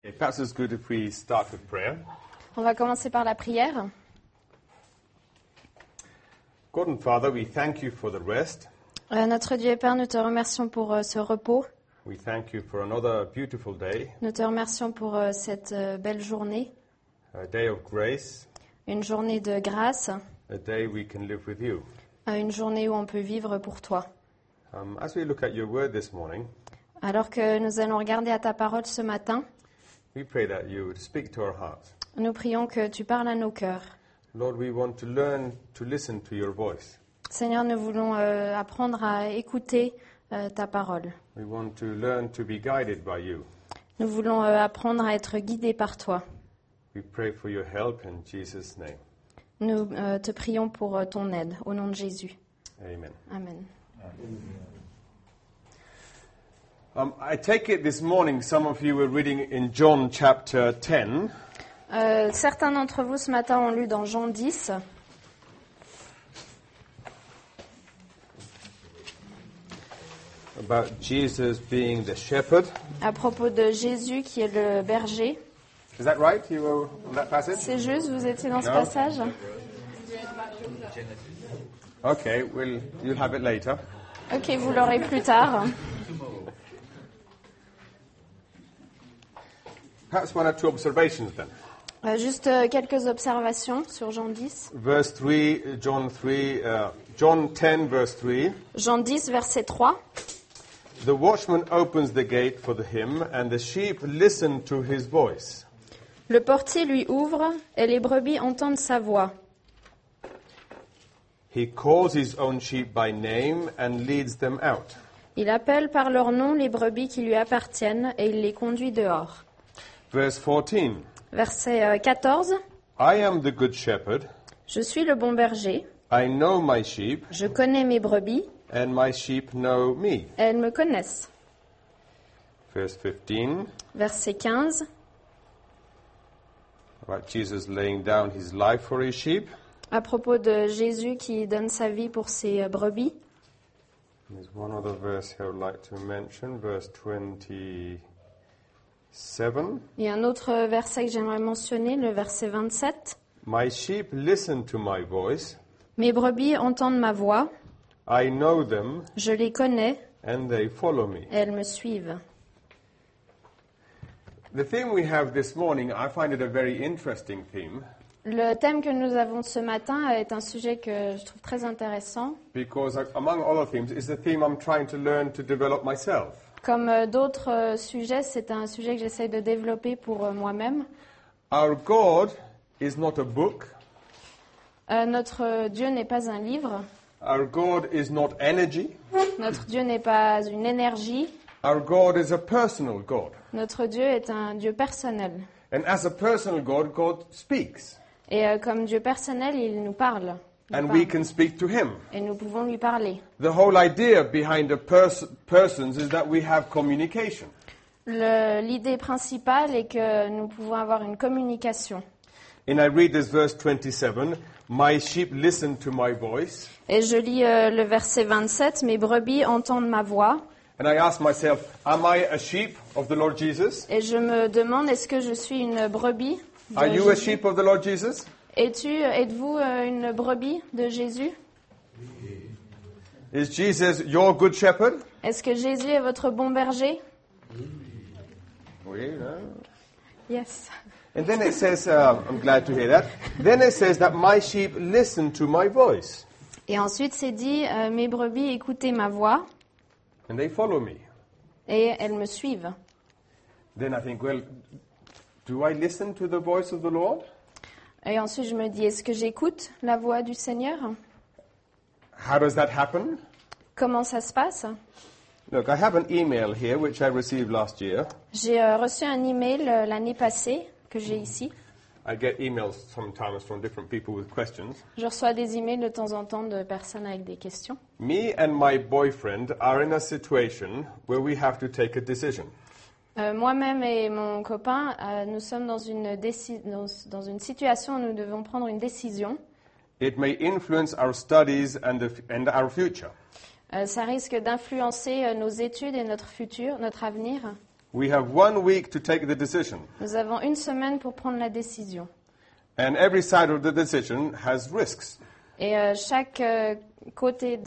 Perhaps it's good if we start with prayer. On va commencer par la prière. God and Father, we thank you for the rest. Notre Dieu et Père, nous te remercions pour ce repos. We thank you for another beautiful day, Nous te remercions pour cette belle journée, a day of grace, une journée de grâce, a day we can live with you. une journée où on peut vivre pour toi. As we look at your word this morning, Alors que nous allons regarder à ta parole ce matin, we pray that you would speak to our hearts. nous prions que tu parles à nos cœurs. Lord, we want to learn to listen to your voice. Seigneur, nous voulons apprendre à écouter ta parole. We want to learn to be guided by you. Nous voulons apprendre à être guidés par toi. We pray for your help in Jesus' name. Nous te prions pour ton aide, au nom de Jésus. Amen. Amen. I take it this morning some of you were reading in John chapter 10. Certains d'entre vous ce matin ont lu dans Jean 10 about Jesus being the shepherd. à propos de Jésus qui est le berger. Is that right? You were on that passage? C'est juste, vous étiez dans ce Non. passage? Okay, you'll have it later. Ok, vous l'aurez plus tard. Perhaps one or two observations then. Juste quelques observations sur Jean 10. Verse 3, John 10, verse 3. Jean 10, verset 3. The watchman opens the gate for him, and the sheep listen to his voice. Le portier lui ouvre et les brebis entendent sa voix. He calls his own sheep by name and leads them out. Il appelle par leur nom les brebis qui lui appartiennent et il les conduit dehors. Verse 14. Verset 14. I am the good shepherd. Je suis le bon berger. I know my sheep, Je connais mes brebis and my sheep know me. et elles me connaissent. Verse 15. Verset 15. About Jesus laying down his life for his sheep. À propos de Jésus qui donne sa vie pour ses brebis. There's one other verse here I would like to mention, verse 27. Il y a un autre verset que j'aimerais mentionner, le verset 27. My sheep listen to my voice. Mes brebis entendent ma voix, I know them, je les connais and they follow me. et elles me suivent. The theme we have this morning, I find it a very interesting theme Le thème que nous avons ce matin est un sujet que je trouve très intéressant. because, among other themes, it's the theme I'm trying to learn to develop myself. Comme d'autres sujets, c'est un sujet que j'essaie de développer pour moi-même. Our God is not a book. Notre Dieu n'est pas un livre. Our God is not energy. Notre Dieu n'est pas une énergie. Our God is a personal God. Notre Dieu est un Dieu personnel. And as a personal God, God speaks. Et comme Dieu personnel, il nous parle. Il And parle. we can speak to Him. Et nous pouvons lui parler. The whole idea behind the persons is that we have communication. L'idée principale est que nous pouvons avoir une communication. And I read this verse 27, my sheep listen to my voice. Et je lis le verset 27, mes brebis entendent ma voix. And I ask myself, am I a sheep of the Lord Jesus? Et je me demande, est-ce que je suis une brebis de Are you a Jésus? sheep of the Lord Jesus? Êtes-vous une brebis de Jésus? Is Jesus your good shepherd? Est-ce que Jésus est votre bon berger? Oui, Yes. And then it says, I'm glad to hear that. Then it says that my sheep listen to my voice. Et ensuite, c'est dit, mes brebis écoutez ma voix And they follow me. et elles me suivent. Then I think, well, do I listen to the voice of the Lord? Et ensuite, je me dis, est-ce que j'écoute la voix du Seigneur? How does that happen? Comment ça se passe? Look, I have an email here which I received last year. J'ai reçu un email l'année passée que j'ai ici. I get emails sometimes from different people with questions. Je reçois des emails de temps en temps de personnes avec des questions. Me and my boyfriend are in a situation where we have to take a decision. Moi-même et mon copain, nous sommes dans une situation où nous devons prendre une décision. It may influence our studies and our future. Ça risque d'influencer nos études et notre futur, notre avenir. We have 1 week to take the decision. Nous avons une semaine pour prendre la décision. And every side of the decision has risks. Et chaque côté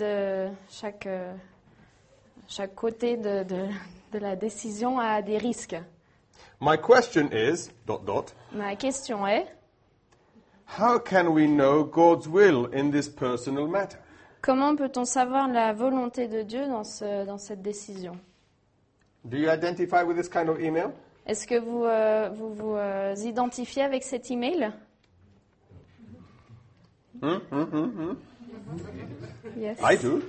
de la décision a des risques. My question is, ... Ma question est, How can we know God's will in this personal matter? comment peut-on savoir la volonté de Dieu dans cette décision? Do you identify with this kind of email? Est-ce que vous identifiez avec cet email? Yes. I do.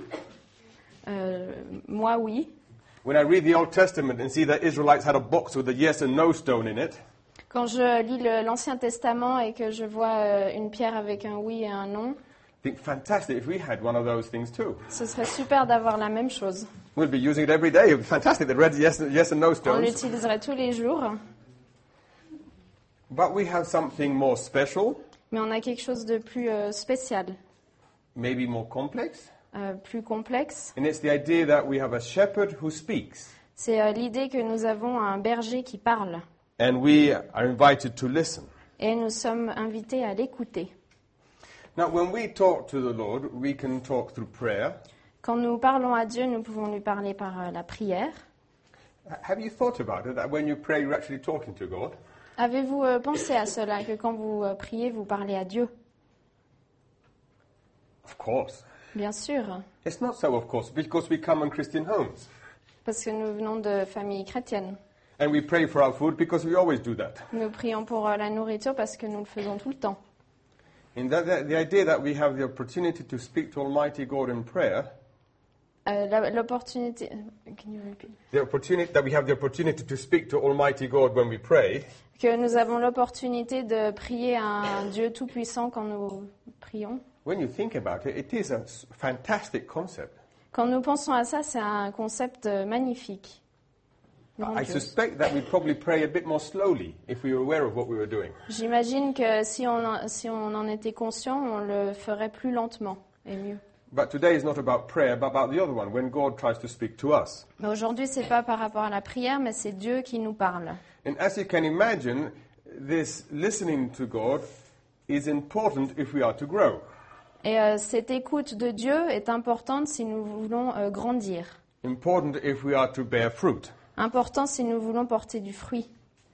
Moi, oui. When I read the Old Testament and see that Israelites had a box with a yes and no stone in it, Quand je lis l'Ancien Testament et que je vois une pierre avec un oui et un non, I think fantastic if we had one of those things too. ce serait super d'avoir la même chose. We'd be using it every day. It would be fantastic. The red yes and no On stones. l'utiliserait tous les jours, But we have something more special, mais on a quelque chose de plus spécial, maybe more complex. plus complexe. And it's the idea that we have a shepherd who speaks. C'est l'idée que nous avons un berger qui parle And we are invited to listen. et nous sommes invités à l'écouter. Now, when we talk to the Lord, we can talk through prayer. Quand nous parlons à Dieu, nous pouvons lui parler par la prière. Have you thought about it, that when you pray, you're actually talking to God? Avez-vous pensé à cela, que quand vous priez, vous parlez à Dieu? Of course. Bien sûr, It's not so, of course, because we come in Christian homes. parce que nous venons de familles chrétiennes. And we pray for our food because we always do that. Nous prions pour la nourriture parce que nous le faisons tout le temps. And the idea that we have the opportunity to speak to Almighty God in prayer, L'opportunité... Can you repeat? that we have the opportunity to speak to Almighty God when we pray, Que nous avons l'opportunité de prier à un Dieu tout-puissant quand nous prions. when you think about it, it is a fantastic concept. Quand nous pensons à ça, c'est un concept magnifique. I Grandiose. suspect that we'd probably pray a bit more slowly if we were aware of what we were doing. J'imagine que si on en était conscient, on le ferait plus lentement et mieux. But today is not about prayer, but about the other one, when God tries to speak to us. Mais aujourd'hui, c'est pas par rapport à la prière, mais c'est Dieu qui nous parle. And as you can imagine, this listening to God is important if we are to grow. Et cette écoute de Dieu est importante si nous voulons grandir. Important if we are to bear fruit. Important si nous voulons porter du fruit.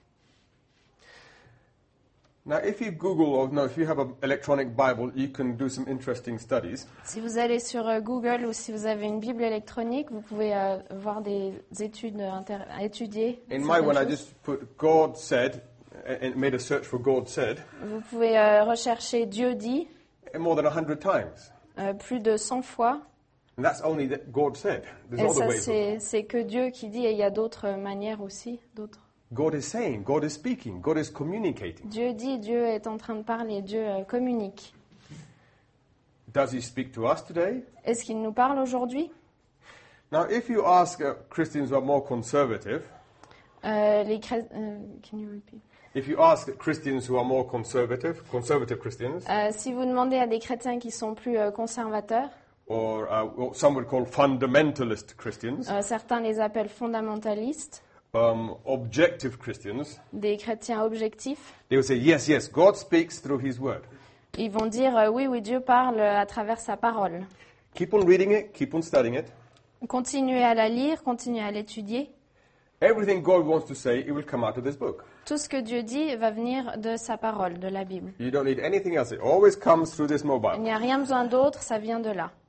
Now, if you Google or no, if you have an electronic Bible, you can do some interesting studies. Si vous allez sur Google ou si vous avez une Bible électronique, vous pouvez voir des études à étudier. In my one, I certaines choses. just put God said and made a search for God said Vous pouvez rechercher Dieu dit more than 100 times. plus de 100 fois. And that's only that God said. There's Et other ça, ways. c'est que Dieu qui dit, et il y a d'autres manières aussi, d'autres. God is saying, God is speaking, God is communicating. Dieu dit, Dieu est en train de parler, Dieu communique. Does he speak to us today? Est-ce qu'il nous parle aujourd'hui? Now, if you ask Christians who are more conservative, Can you repeat? if you ask Christians who are more conservative Christians, Si vous demandez à des chrétiens qui sont plus conservateurs, or what some would call fundamentalist Christians, certains les appellent fondamentalistes, objective Christians, des chrétiens objectifs, they will say, yes, yes, God speaks through his word. ils vont dire oui, oui, Dieu parle à travers sa parole. Keep on reading it, keep on studying it. Continuez à la lire, continuez à l'étudier. Everything God wants to say, it will come out of this book. Tout ce que Dieu dit va venir de sa parole, de la Bible. You don't need anything else. It always comes through this Il mobile. n'y a rien besoin d'autre, ça vient de là.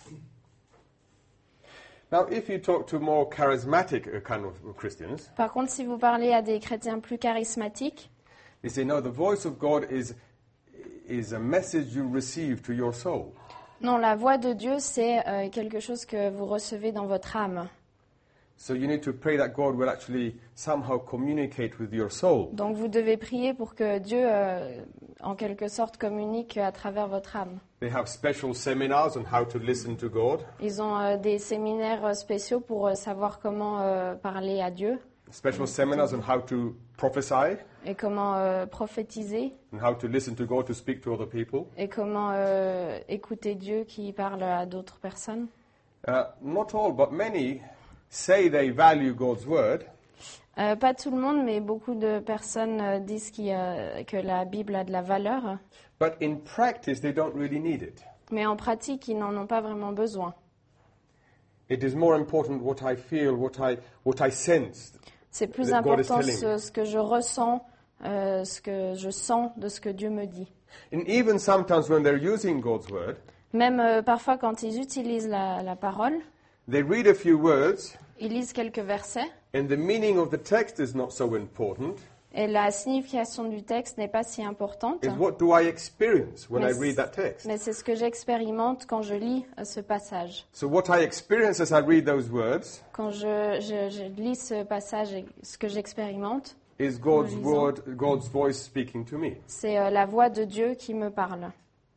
Now, if you talk to more charismatic kind of Christians, Par contre, si vous parlez à des chrétiens plus charismatiques, they say, no, the voice of God is a message you receive to your soul. non, la voix de Dieu, c'est quelque chose que vous recevez dans votre âme. So you need to pray that God will actually somehow communicate with your soul. Donc vous devez prier pour que Dieu, en quelque sorte, communique à travers votre âme. They have special seminars on how to listen to God, Ils ont des séminaires spéciaux pour savoir comment parler à Dieu special seminars on how to prophesy, et comment prophétiser and how to listen to God to speak to other people. et comment écouter Dieu qui parle à d'autres personnes. Not all, but many say they value God's word, Pas tout le monde, mais beaucoup de personnes disent que la Bible a de la valeur, but in practice they don't really need it. mais en pratique, ils n'en ont pas vraiment besoin. It is more important what I feel, what I sense. C'est plus that God is important telling me. ce que je ressens, ce que je sens de ce que Dieu me dit. And even sometimes when they're using God's word, Même parfois quand ils utilisent la parole, they read a few words, ils lisent quelques versets, and the meaning of the text is not so important. et la signification du texte n'est pas si importante. Is what do I experience when I Mais read that text? Mais c'est ce que j'expérimente quand je lis ce passage. So what I experience as I read those words Quand je lis ce passage et ce que j'expérimente, is God's lisant. word, God's voice speaking to me. c'est la voix de Dieu qui me parle.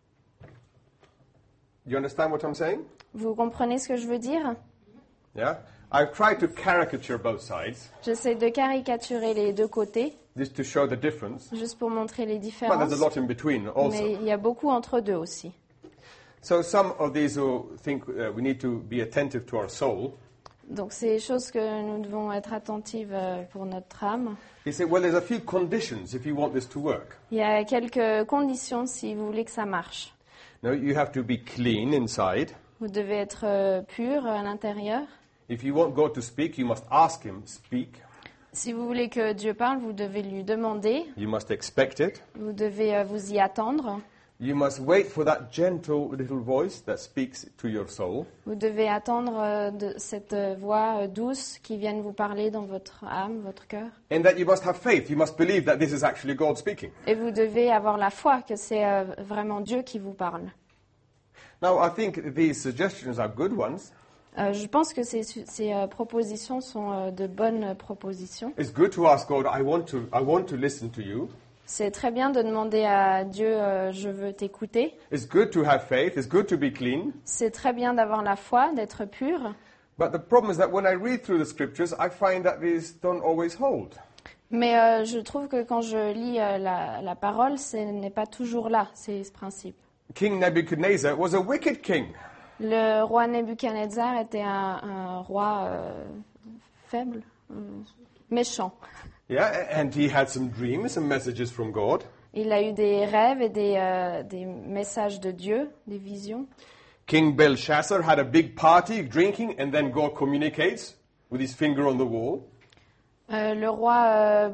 You understand what I'm saying? Vous comprenez ce que je veux dire? Yeah? I've tried to caricature both sides, J'essaie de caricaturer les deux côtés, just to show the difference. juste pour montrer les But différences. there's a lot in between also. Mais il y a beaucoup entre deux aussi. So some of these who think we need to be attentive to our soul, Donc c'est des choses que nous devons être attentives pour notre âme. they say, well, there's a few conditions if you want this to work. Il y a quelques conditions si vous voulez que ça marche. No, you have to be clean inside. Vous devez être pur à l'intérieur. If you want God to speak, you must ask Him, speak. Si vous voulez que Dieu parle, vous devez lui demander. You must expect it. Vous devez vous y attendre. You must wait for that gentle little voice that speaks to your soul. Vous devez attendre de cette voix douce qui vienne vous parler dans votre âme, votre cœur. And that you must have faith. You must believe that this is actually God speaking. Et vous devez avoir la foi que c'est vraiment Dieu qui vous parle. Now, I think these suggestions are good ones. Je pense que ces propositions sont de bonnes propositions. It's good to ask God, I want to listen to you. C'est très bien de demander à Dieu, je veux t'écouter. It's good to have faith. It's good to be clean. C'est très bien d'avoir la foi, d'être pur. But the problem is that when I read through the scriptures, I find that these don't always hold. Mais je trouve que quand je lis la parole, ce n'est pas toujours là, ce principe. King Nebuchadnezzar was a wicked king. Le roi Nebuchadnezzar était un roi faible, méchant. Yeah, and he had some dreams, some messages from God. Il a eu des rêves et des messages de Dieu, des visions. King Belshazzar had a big party, drinking, and then God communicates with his finger on the wall. Le roi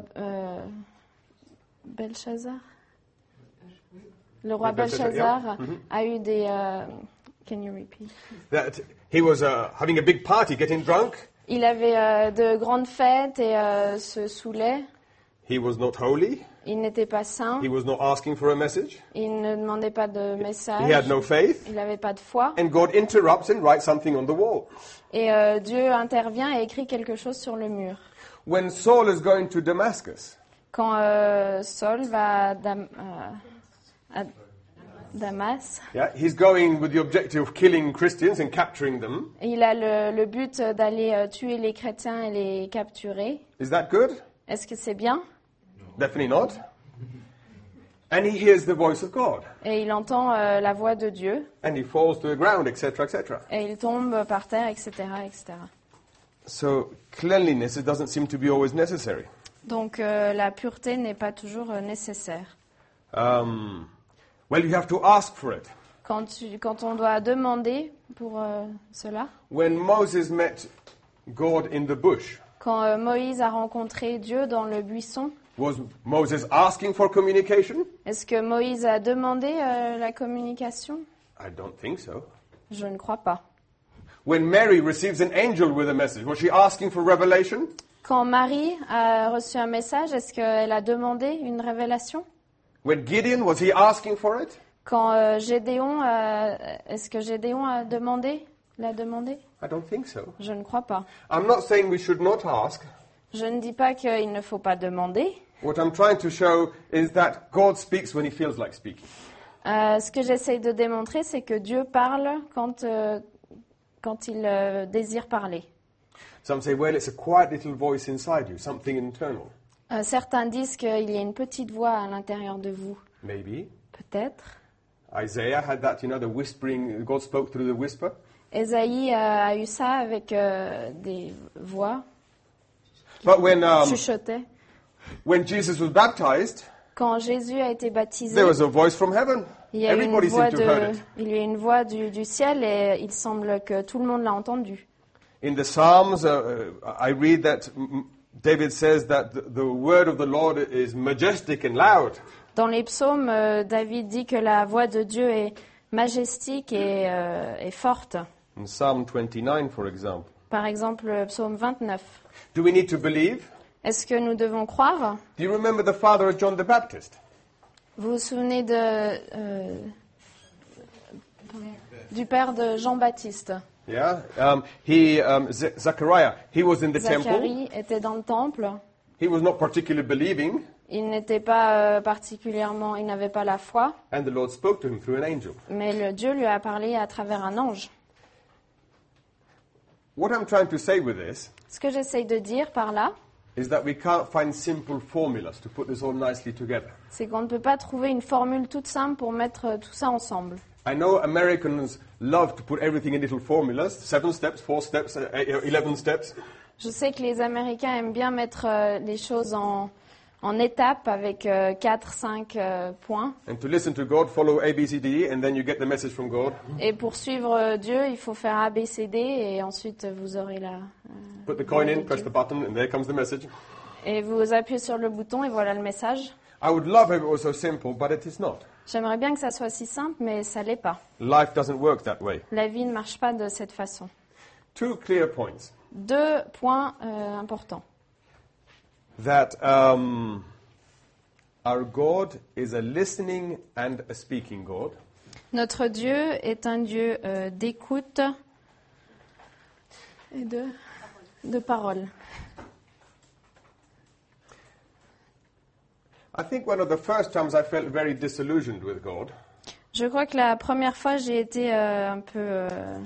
Belshazzar. Le roi Belshazzar a eu des. Can you repeat? That he was having a big party, getting drunk. Il avait de grandes fêtes et se saoulait. He was not holy. Il n'était pas saint. He was not asking for a message. Il ne demandait pas de message. He had no faith. Il n'avait pas de foi. And God interrupts and writes something on the wall. Et Dieu intervient et écrit quelque chose sur le mur. When Saul is going to Damascus, Quand Saul va à Damas, yeah, he's going with the objective of killing Christians and capturing them. il a le but d'aller tuer les chrétiens et les capturer. Is that good? Est-ce que c'est bien? Definitely not. And he hears the voice of God. Et il entend la voix de Dieu And he falls to the ground, etc., etc. et il tombe par terre, etc., etc. So cleanliness, it doesn't seem to be always necessary. Donc la pureté n'est pas toujours nécessaire. Well, you have to ask for it. Quand on doit demander pour cela, When Moses met God in the bush, quand Moïse a rencontré Dieu dans le buisson, was Moses asking for communication? est-ce que Moïse a demandé la communication? I don't think so. Je ne crois pas. When Mary receives an angel with a message, was she asking for revelation? Quand Marie a reçu un message, est-ce qu'elle a demandé une révélation? When Gideon, was he asking for it? Quand Gédéon, est-ce que Gédéon l'a demandé? I don't think so. Je ne crois pas. I'm not saying we should not ask. Je ne dis pas qu'il ne faut pas demander. What I'm trying to show is that God speaks when he feels like speaking. Ce que j'essaye de démontrer, c'est que Dieu parle quand il désire parler. Some say, well, it's a quiet little voice inside you, something internal. Certains disent qu'il y a une petite voix à l'intérieur de vous. Maybe. Peut-être. Isaiah had that, the whispering, God spoke through the whisper. Ésaïe a eu ça avec des voix. But chuchotait. when Jesus was baptized, Quand Jésus a été baptisé, there was a voice from heaven. il y a eu une Everybody voix, seemed to have heard it. il y a eu une voix du ciel et il semble que tout le monde l'a entendu. In the Psalms, I read that David says that the word of the Lord is majestic and loud. Dans les psaumes, David dit que la voix de Dieu est majestique et forte. In Psalm 29, for example. Par exemple, le psaume 29. Do we need to believe? Est-ce que nous devons croire? Do you remember the father of John the Baptist? Vous vous souvenez du père de Jean-Baptiste? Yeah. Zechariah, he was in the temple. Zacharie était dans le temple. He was not particularly believing, Il n'était pas particulièrement, il n'avait pas la foi, and the Lord spoke to him through an angel. mais Dieu lui a parlé à travers un ange. What I'm trying to say with this Ce que j'essaye de dire par là, is that we can't find simple formulas to put this all nicely together. c'est qu'on ne peut pas trouver une formule toute simple pour mettre tout ça ensemble. I know Americans love to put everything in little formulas, 7 steps, 4 steps, 11 steps. Je sais que les Américains aiment bien mettre les choses en étapes avec 4, 5 points. And to listen to God, follow A, B, C, D, E, and then you get the message from God. Et pour suivre Dieu, il faut faire A, B, C, D et ensuite vous aurez la... Put the coin in, press the button, and there comes the message. Et vous appuyez sur le bouton et voilà le message. I would love if it was so simple, but it is not. J'aimerais bien que ça soit si simple, mais ça l'est pas. Life doesn't work that way. La vie ne marche pas de cette façon. 2 clear points. 2 points importants. That our God is a listening and a speaking God. Notre Dieu est un Dieu d'écoute et de parole. I think one of the first times I felt very disillusioned with God Je crois que la première fois, j'ai été un peu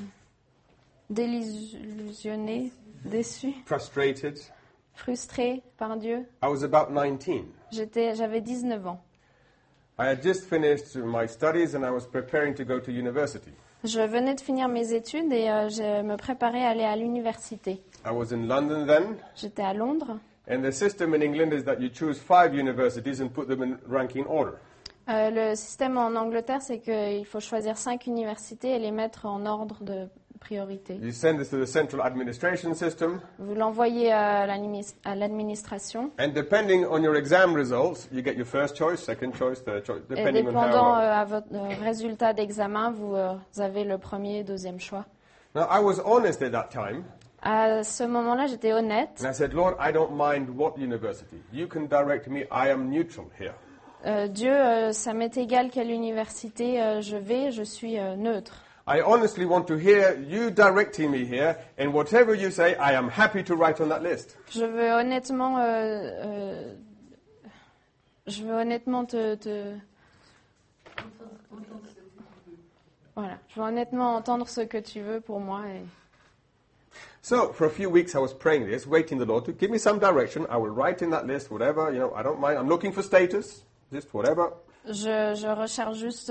désillusionnée, déçue, frustrated. frustrée par Dieu. I was about 19. J'avais 19 ans. I had just finished my studies and I was preparing to go to university. Je venais de finir mes études et je me préparais à aller à l'université. I was in London then, J'étais à Londres. and the system in England is that you choose 5 universities and put them in ranking order. Le système en Angleterre, c'est qu'il faut choisir 5 universités et les mettre en ordre de priorité. You send this to the central administration system, Vous l'envoyez à l'administration. and depending on your exam results, you get your first choice, second choice, third choice, Et depending on dépendant how. à votre résultat d'examen, vous avez le premier et deuxième choix. Now, I was honest at that time, À ce moment-là, j'étais honnête. and I said, Lord, I don't mind what university. You can direct me. I am neutral here. Dieu, ça m'est égal quelle université je suis neutre. I honestly want to hear you directing me here, and whatever you say, I am happy to write on that list. Je veux honnêtement Voilà, je veux honnêtement entendre ce que tu veux pour moi. So, for a few weeks, I was praying this, waiting the Lord to give me some direction. I will write in that list, whatever, I don't mind. I'm looking for status, just whatever. Je recherche juste...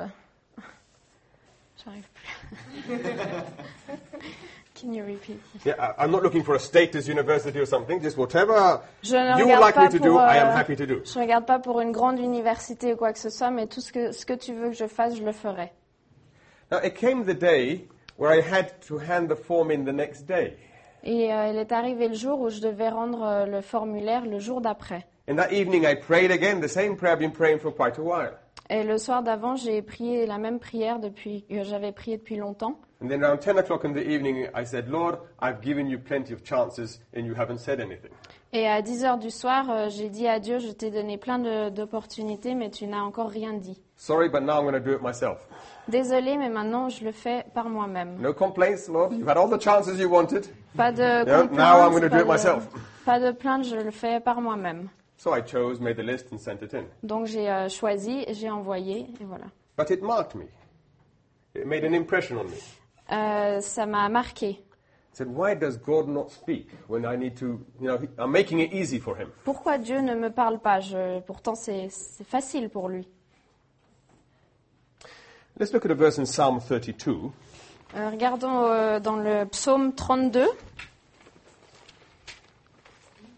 J'arrive plus. Can you repeat? Yeah, I'm not looking for a status university or something, just whatever Je ne you would regarde like me pas to pour, do, I am happy to do. Je regarde pas pour une grande université ou quoi que ce soit, mais tout ce que tu veux que je fasse, je le ferai. Now, it came the day where I had to hand the form in the next day. Et il est arrivé le jour où je devais rendre le formulaire le jour d'après. And that evening, I prayed again, the same prayer I've been praying for quite a while. Et le soir d'avant, j'ai prié la même prière que j'avais priée depuis longtemps. And then around 10 o'clock in the evening, I said, Lord, I've given you plenty of chances and you haven't said anything. Et à 10 heures du soir, j'ai dit à Dieu, je t'ai donné plein d'opportunités, mais tu n'as encore rien dit. Sorry, but now I'm going to do it myself. Désolée, mais maintenant, je le fais par moi-même. No complaints, Lord. You've had all the chances you wanted. Pas de now I'm going to do it complaintes, myself. pas de plainte, je le fais par moi-même. So I chose, made the list and sent it in. Donc j'ai choisi, j'ai envoyé, et voilà. But it marked me. It made an impression on me. Ça m'a marqué. I said, why does God not speak when I need to, I'm making it easy for him. Pourquoi Dieu ne me parle pas? Pourtant, c'est facile pour lui. Let's look at a verse in Psalm 32. Regardons dans le psaume 32.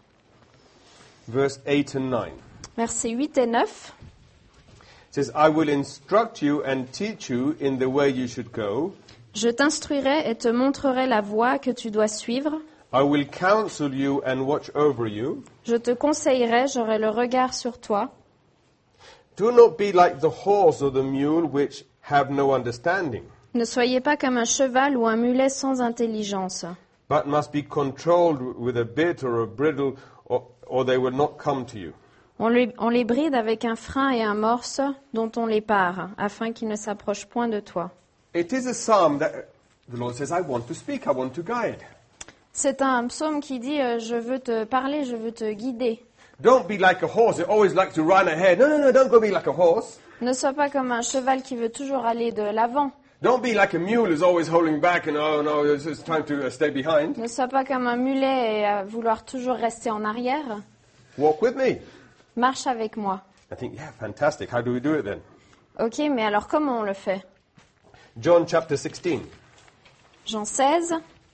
verse 8 and 9. Versets 8 et 9. It says, I will instruct you and teach you in the way you should go. Je t'instruirai et te montrerai la voie que tu dois suivre. I will counsel you and watch over you. Je te conseillerai, j'aurai le regard sur toi. Do not be like the horse or the mule which have no understanding, Ne soyez pas comme un cheval ou un mulet sans intelligence, but must be controlled with a bit or a bridle, or they will not come to you. On les bride avec un frein et un morse dont on les pare, afin qu'ils ne s'approchent point de toi. It is a psalm that the Lord says, I want to speak, I want to guide. C'est un psaume qui dit je veux te parler, je veux te guider. Don't be like a horse that always likes to run ahead. No, don't go be like a horse. Ne sois pas comme un cheval qui veut toujours aller de l'avant. Don't be like a mule who's always holding back and, oh no, it's time to stay behind. Ne sois pas comme un mulet et vouloir toujours rester en arrière. Walk with me. Marche avec moi. I think, yeah, fantastic. How do we do it then? Ok, mais alors comment on le fait? John chapter 16. Jean 16.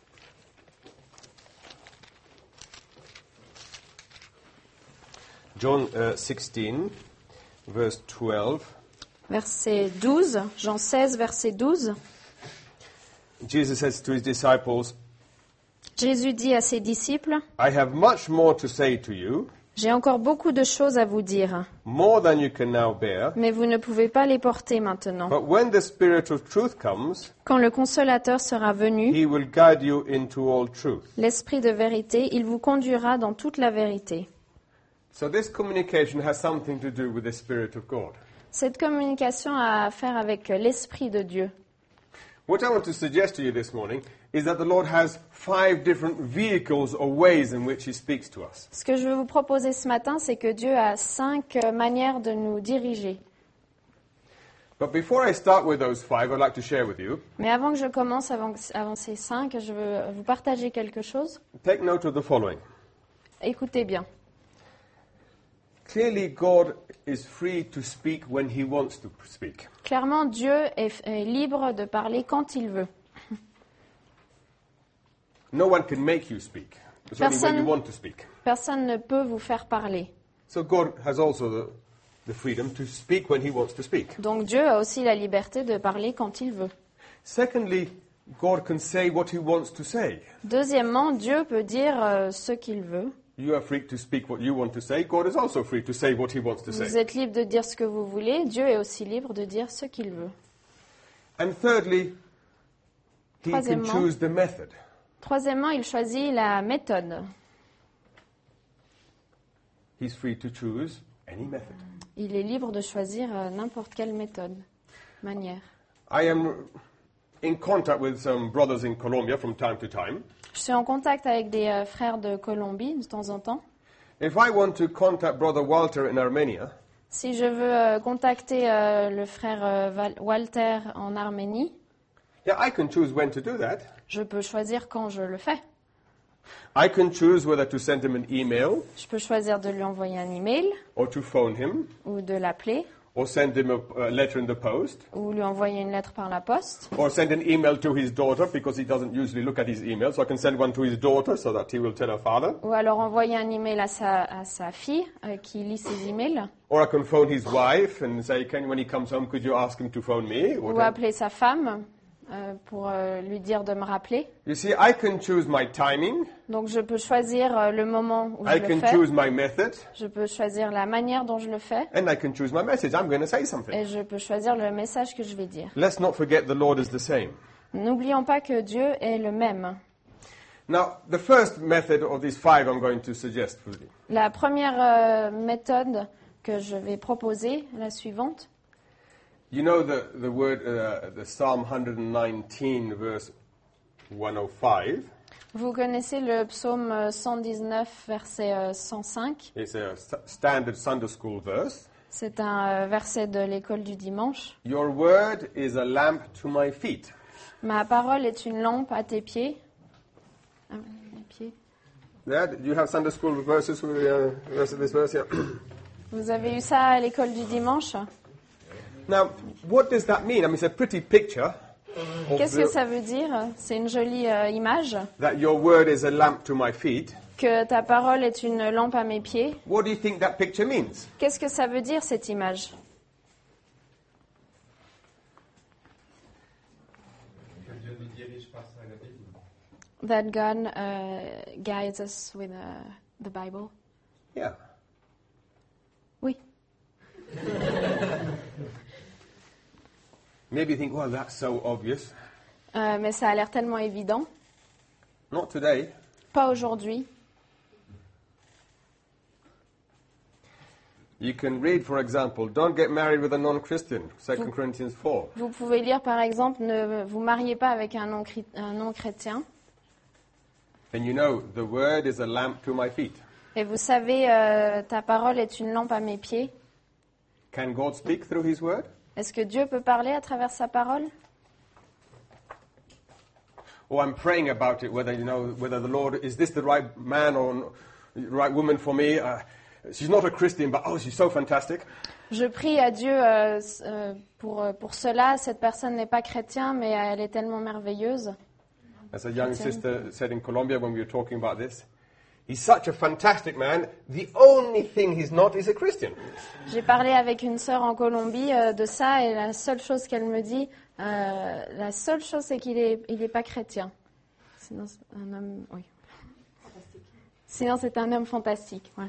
John 16, verse 12. Verset 12. Jean 16, verset 12. Jesus says to his disciples, Jésus dit à ses disciples, I have much more to say to you, j'ai encore beaucoup de choses à vous dire, more than you can now bear. mais vous ne pouvez pas les porter maintenant. But when the Spirit of truth comes, Quand le Consolateur sera venu, he will guide you into all truth. l'Esprit de vérité, il vous conduira dans toute la vérité. So this communication has something to do with the Spirit of God. Cette communication a à faire avec l'Esprit de Dieu. What I want to suggest to you this morning is that the Lord has 5 different vehicles or ways in which he speaks to us. Ce que je veux vous proposer ce matin, c'est que Dieu a 5 manières de nous diriger. But before I start with those 5, I'd like to share with you. Mais avant que je commence, avant ces 5, je veux vous partager quelque chose. Take note of the following. Écoutez bien. Clearly, God is free to speak when he wants to speak. Clairement, Dieu est libre de parler quand il veut. No one can make you speak. It's only when you want to speak. Personne ne peut vous faire parler. So God has also the freedom to speak when he wants to speak. Donc Dieu a aussi la liberté de parler quand il veut. Secondly, God can say what he wants to say. Deuxièmement, Dieu peut dire ce qu'il veut. You are free to speak what you want to say. God is also free to say what he wants to Vous say. êtes libre de dire ce que vous voulez. Dieu est aussi libre de dire ce qu'il veut. And thirdly, he can Troisièmement. choose the method. Troisièmement, il choisit la méthode. He's free to choose any method. Il est libre de choisir n'importe quelle méthode, manière. I am in contact with some brothers in Colombia from time to time. Je suis en contact avec des frères de Colombie de temps en temps. If I want to contact Brother Walter in Armenia, Si je veux contacter le frère Walter en Arménie, yeah, I can choose when to do that. je peux choisir quand je le fais. I can choose whether to send him an email Je peux choisir de lui envoyer un email or to phone him ou de l'appeler or send him a letter in the post ou lui envoyer une lettre par la poste or send an email to his daughter because he doesn't usually look at his email. So I can send one to his daughter so that he will tell her father. ou alors envoyer un email à sa fille qui lit ses emails Or I can phone his wife and say, when he comes home, could you ask him to phone me? ou appeler sa femme pour lui dire de me rappeler. You see, I can choose my timing. Donc je peux choisir le moment où je I le can fais. choose my method. Je peux choisir la manière dont je le fais. And I can choose my message. I'm going to say something. Et je peux choisir le message que je vais dire. Let's not forget the Lord is the same. N'oublions pas que Dieu est le même. Now, the first method of these 5 I'm going to suggest for you. La première méthode que je vais proposer, la suivante. You know the word, the Psalm 119, verse 105. Vous connaissez le psaume 119, verset 105. It's a standard Sunday school verse. C'est un verset de l'école du dimanche. Your word is a lamp to my feet. Ma parole est une lampe à tes pieds. Ah, mes pieds. Yeah, you have Sunday school verses with this verse here. Vous avez eu ça à l'école du dimanche? Now, what does that mean? I mean, it's a pretty picture of Qu'est-ce que ça veut dire? C'est une jolie image. that your word is a lamp to my feet. que ta parole est une lampe à mes pieds. What do you think that picture means? Qu'est-ce que ça veut dire, cette image? That God guides us with the Bible. Yeah. Oui. Maybe you think, well, that's so obvious. Mais ça a l'air tellement évident. Not today. Pas aujourd'hui. You can read, for example, don't get married with a non-Christian, 2 Corinthians 4. Vous pouvez lire, par exemple, ne vous mariez pas avec un non-chrétien. And you know, the word is a lamp to my feet. Et vous savez, ta parole est une lampe à mes pieds. Can God speak through his word? Est-ce que Dieu peut parler à travers sa parole? Or I'm praying about it, whether the Lord, is this the right man or right woman for me? She's not a Christian, but oh, she's so fantastic. Je prie à Dieu pour cela. Cette personne n'est pas chrétienne, mais elle est tellement merveilleuse. As a young sister said in Colombia when we were talking about this, he's such a fantastic man. The only thing he's not is a Christian. J'ai parlé avec une sœur en Colombie de ça, et la seule chose qu'elle me dit, c'est qu'il est pas chrétien. Sinon, c'est un homme, oui. Sinon, c'est un homme fantastique. Voilà.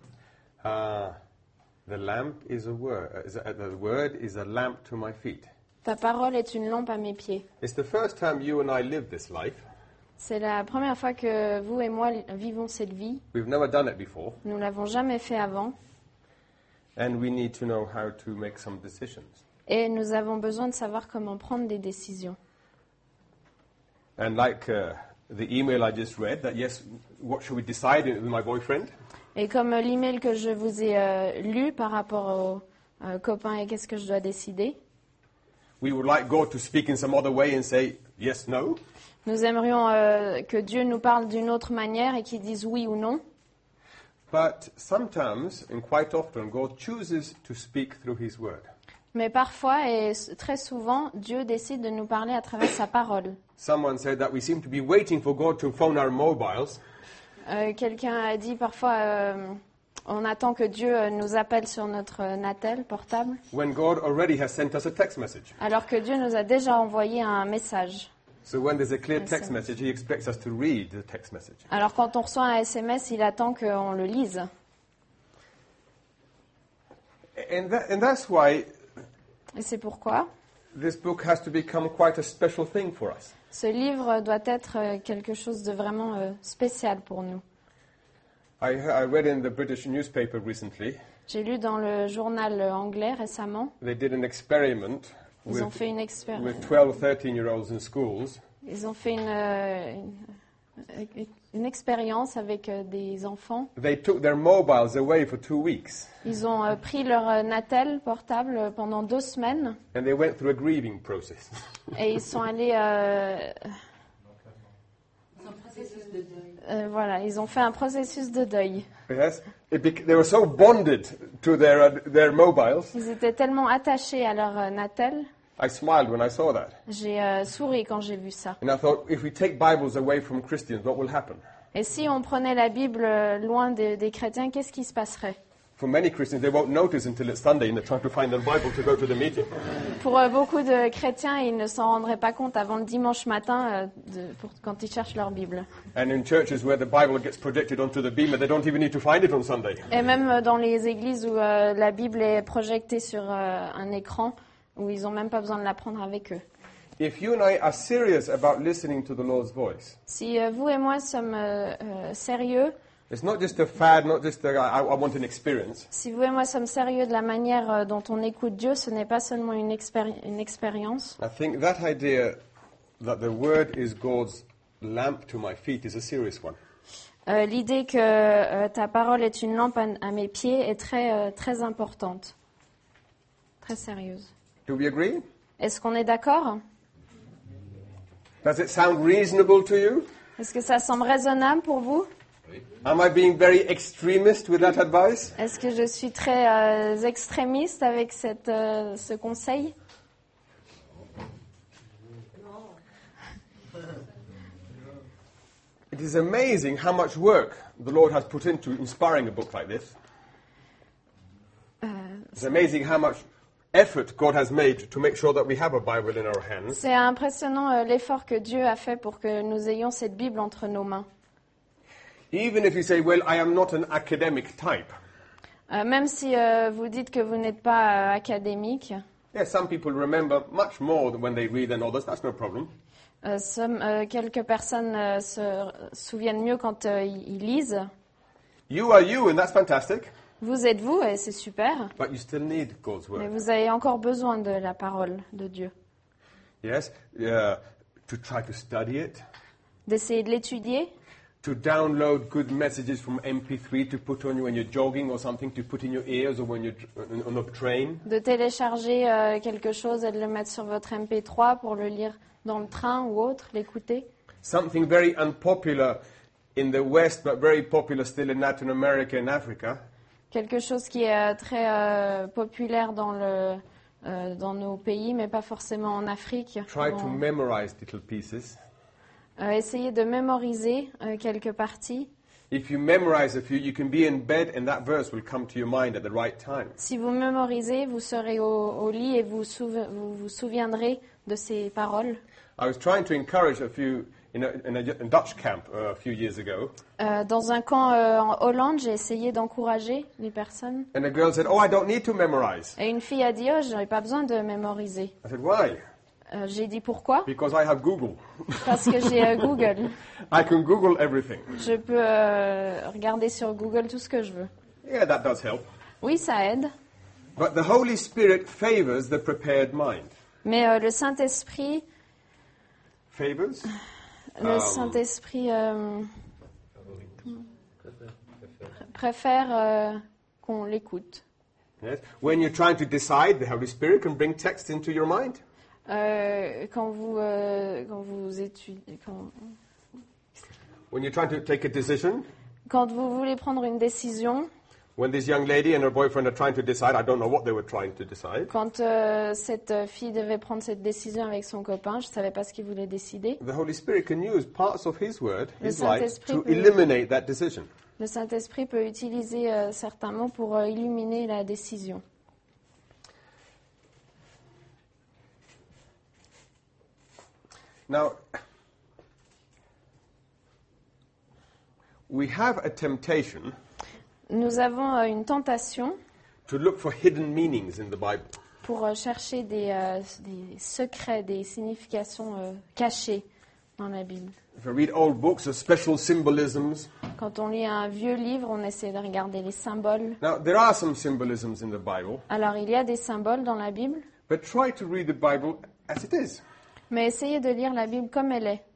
The lamp is a word. The word is a lamp to my feet. Ta parole est une lampe à mes pieds. It's the first time you and I live this life. C'est la première fois que vous et moi vivons cette vie. We've never done it before. Nous l'avons jamais fait avant. And we need to know how to make some decisions. Et nous avons besoin de savoir comment prendre des décisions. And like the email I just read, that yes, what should we decide with my boyfriend? Et comme l'email que je vous ai lu par rapport au copain et qu'est-ce que je dois décider, We would like God to speak in some other way and say yes, no. nous aimerions que Dieu nous parle d'une autre manière et qu'il dise oui ou non. But sometimes, and quite often, God chooses to speak through His Word. Mais parfois et très souvent, Dieu décide de nous parler à travers sa parole. Someone said that we seem to be waiting for God to phone our mobiles. Quelqu'un a dit parfois, on attend que Dieu nous appelle sur notre Natel portable, When God already has sent us a text message. alors que Dieu nous a déjà envoyé un message. So when there's a clear text message, He expects us to read the text message. Alors quand on reçoit un SMS, il attend qu'on le lise. And that's why Et c'est pourquoi this book has to become quite a special thing for us. ce livre doit être quelque chose de vraiment spécial pour nous. I read in the British newspaper recently, J'ai lu dans le journal anglais récemment, they did an experiment ils ont with fait 12, 13-year-olds in schools. ils ont fait une expérience avec des enfants. They took their mobiles away for 2 weeks, Ils ont pris leur Natel portable pendant 2 semaines and they went through a grieving process. et ils sont allés... voilà, ils ont fait un processus de deuil. Yes, they were so bonded to their mobiles. Ils étaient tellement attachés à leur Natel. I smiled when I saw that, J'ai souri quand j'ai vu ça. and I thought, if we take Bibles away from Christians, what will happen? Et si on prenait la Bible loin des chrétiens, qu'est-ce qui se passerait? For many Christians, they won't notice until it's Sunday, and they're trying to find their Bible to go to the meeting. Pour beaucoup de chrétiens, ils ne s'en rendraient pas compte avant le dimanche matin quand ils cherchent leur Bible. And in churches where the Bible gets projected onto the beamer, they don't even need to find it on Sunday. Et même dans les églises où la Bible est projetée sur un écran, où ils n'ont même pas besoin de la prendre avec eux. If you and I are serious about listening to the Lord's voice, Si vous et moi sommes sérieux, it's not just a fad, not just I want an experience. si vous et moi sommes sérieux de la manière dont on écoute Dieu, ce n'est pas seulement une expérience. I think that idea that the Word is God's lamp to my feet is a serious one. L'idée que ta parole est une lampe à mes pieds est très importante, très sérieuse. Do we agree? Est-ce qu'on est d'accord? Does it sound reasonable to you? Est-ce que ça semble raisonnable pour vous? Am I being very extremist with that advice? Est-ce que je suis très extrémiste avec ce conseil? It is amazing how much work the Lord has put into inspiring a book like this. It's amazing how much effort God has made to make sure that we have a Bible in our hands. C'est impressionnant l'effort que Dieu a fait pour que nous ayons cette Bible entre nos mains. Even if you say, well, I am not an academic type. Même si vous dites que vous n'êtes pas académique. Yeah, some people remember much more when they read than others. That's no problem. Quelques personnes se souviennent mieux quand ils lisent. You are you, and that's fantastic. Vous êtes vous, et c'est super. But you still need God's Mais word. vous avez encore besoin de la parole de Dieu. Yes, to try to study it, D'essayer de l'étudier, to download good messages from MP3 to put on you when you're jogging or something, to put in your ears or when you're on a train. de télécharger quelque chose et de le mettre sur votre MP3 pour le lire dans le train ou autre, l'écouter. Something very unpopular in the West, but very popular still in Latin America and Africa. Quelque chose qui est très populaire dans nos pays, mais pas forcément en Afrique. Try to memorize little pieces. Essayez de mémoriser quelques parties. If you memorize a few, you can be in bed and that verse will come to your mind at the right time. Si vous mémorisez, vous serez au lit et vous vous souviendrez de ces paroles. I was trying to encourage a few in a Dutch camp a few years ago, Dans un camp en Hollande, j'ai essayé d'encourager les personnes. and a girl said, "Oh, I don't need to memorize." Et une fille a dit, oh, je n'ai pas besoin de mémoriser. I said, "Why?" J'ai dit, pourquoi? Because I have Google. Parce que j'ai Google. I can Google everything. Je peux regarder sur Google tout ce que je veux. Yeah, that does help. Oui, ça aide. But the Holy Spirit favors the prepared mind. Mais le Saint-Esprit, Favors? préfère qu'on l'écoute. Yes. When you're trying to decide, the Holy Spirit can bring text into your mind. Quand vous étudiez, When you're trying to take a decision, quand vous voulez prendre une décision, when this young lady and her boyfriend are trying to decide, I don't know what they were trying to decide. quand cette fille devait prendre cette décision avec son copain, je ne savais pas ce qu'il voulait décider. The Holy Spirit can use parts of His Word, Le His light, Saint-Esprit to peut- eliminate that decision. Le Saint-Esprit peut utiliser certains mots pour illuminer la décision. Now, we have a temptation Nous avons une tentation to look for hidden meanings in the Bible. pour chercher des secrets, des significations cachées dans la Bible. If you read old books, there's special symbolisms. Quand on lit un vieux livre, on essaie de regarder les symboles. Now, there are some symbolisms in the Bible, Alors, il y a des symboles dans la Bible, but try to read the Bible as it is. mais essayez de lire la Bible comme elle est.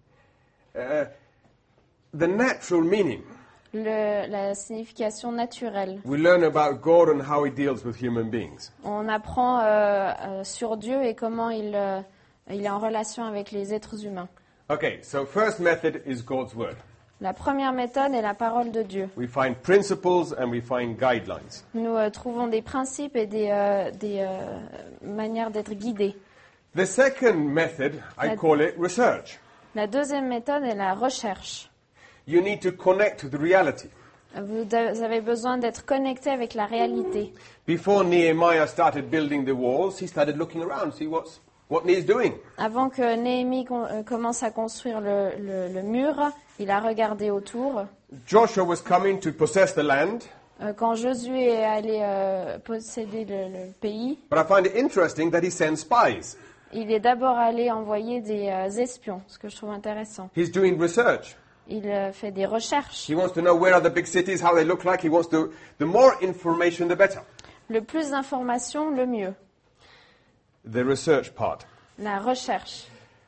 The natural meaning. La signification naturelle. We learn about God and how He deals with human beings. On apprend sur Dieu et comment il est en relation avec les êtres humains. Okay, so first method is God's Word. La première méthode est la parole de Dieu. We find principles and we find guidelines. Nous trouvons des principes et des manières d'être guidés. The second method, I call it research. La deuxième méthode est la recherche. You need to connect to the reality. Vous avez besoin d'être connecté avec la réalité. Before Nehemiah started building the walls, he started looking around, see what needs doing. Avant que Néhémie commence à construire le mur, il a regardé autour. Joshua was coming to possess the land, Quand Josué est allé posséder le pays, but I find it interesting that he sends spies. il est d'abord allé envoyer des espions, ce que je trouve intéressant. He's doing research. Il fait des recherches. He wants to know where are the big cities, how they look like. He wants to, the more information, the better. Le plus d'informations, le mieux. The research part. La recherche.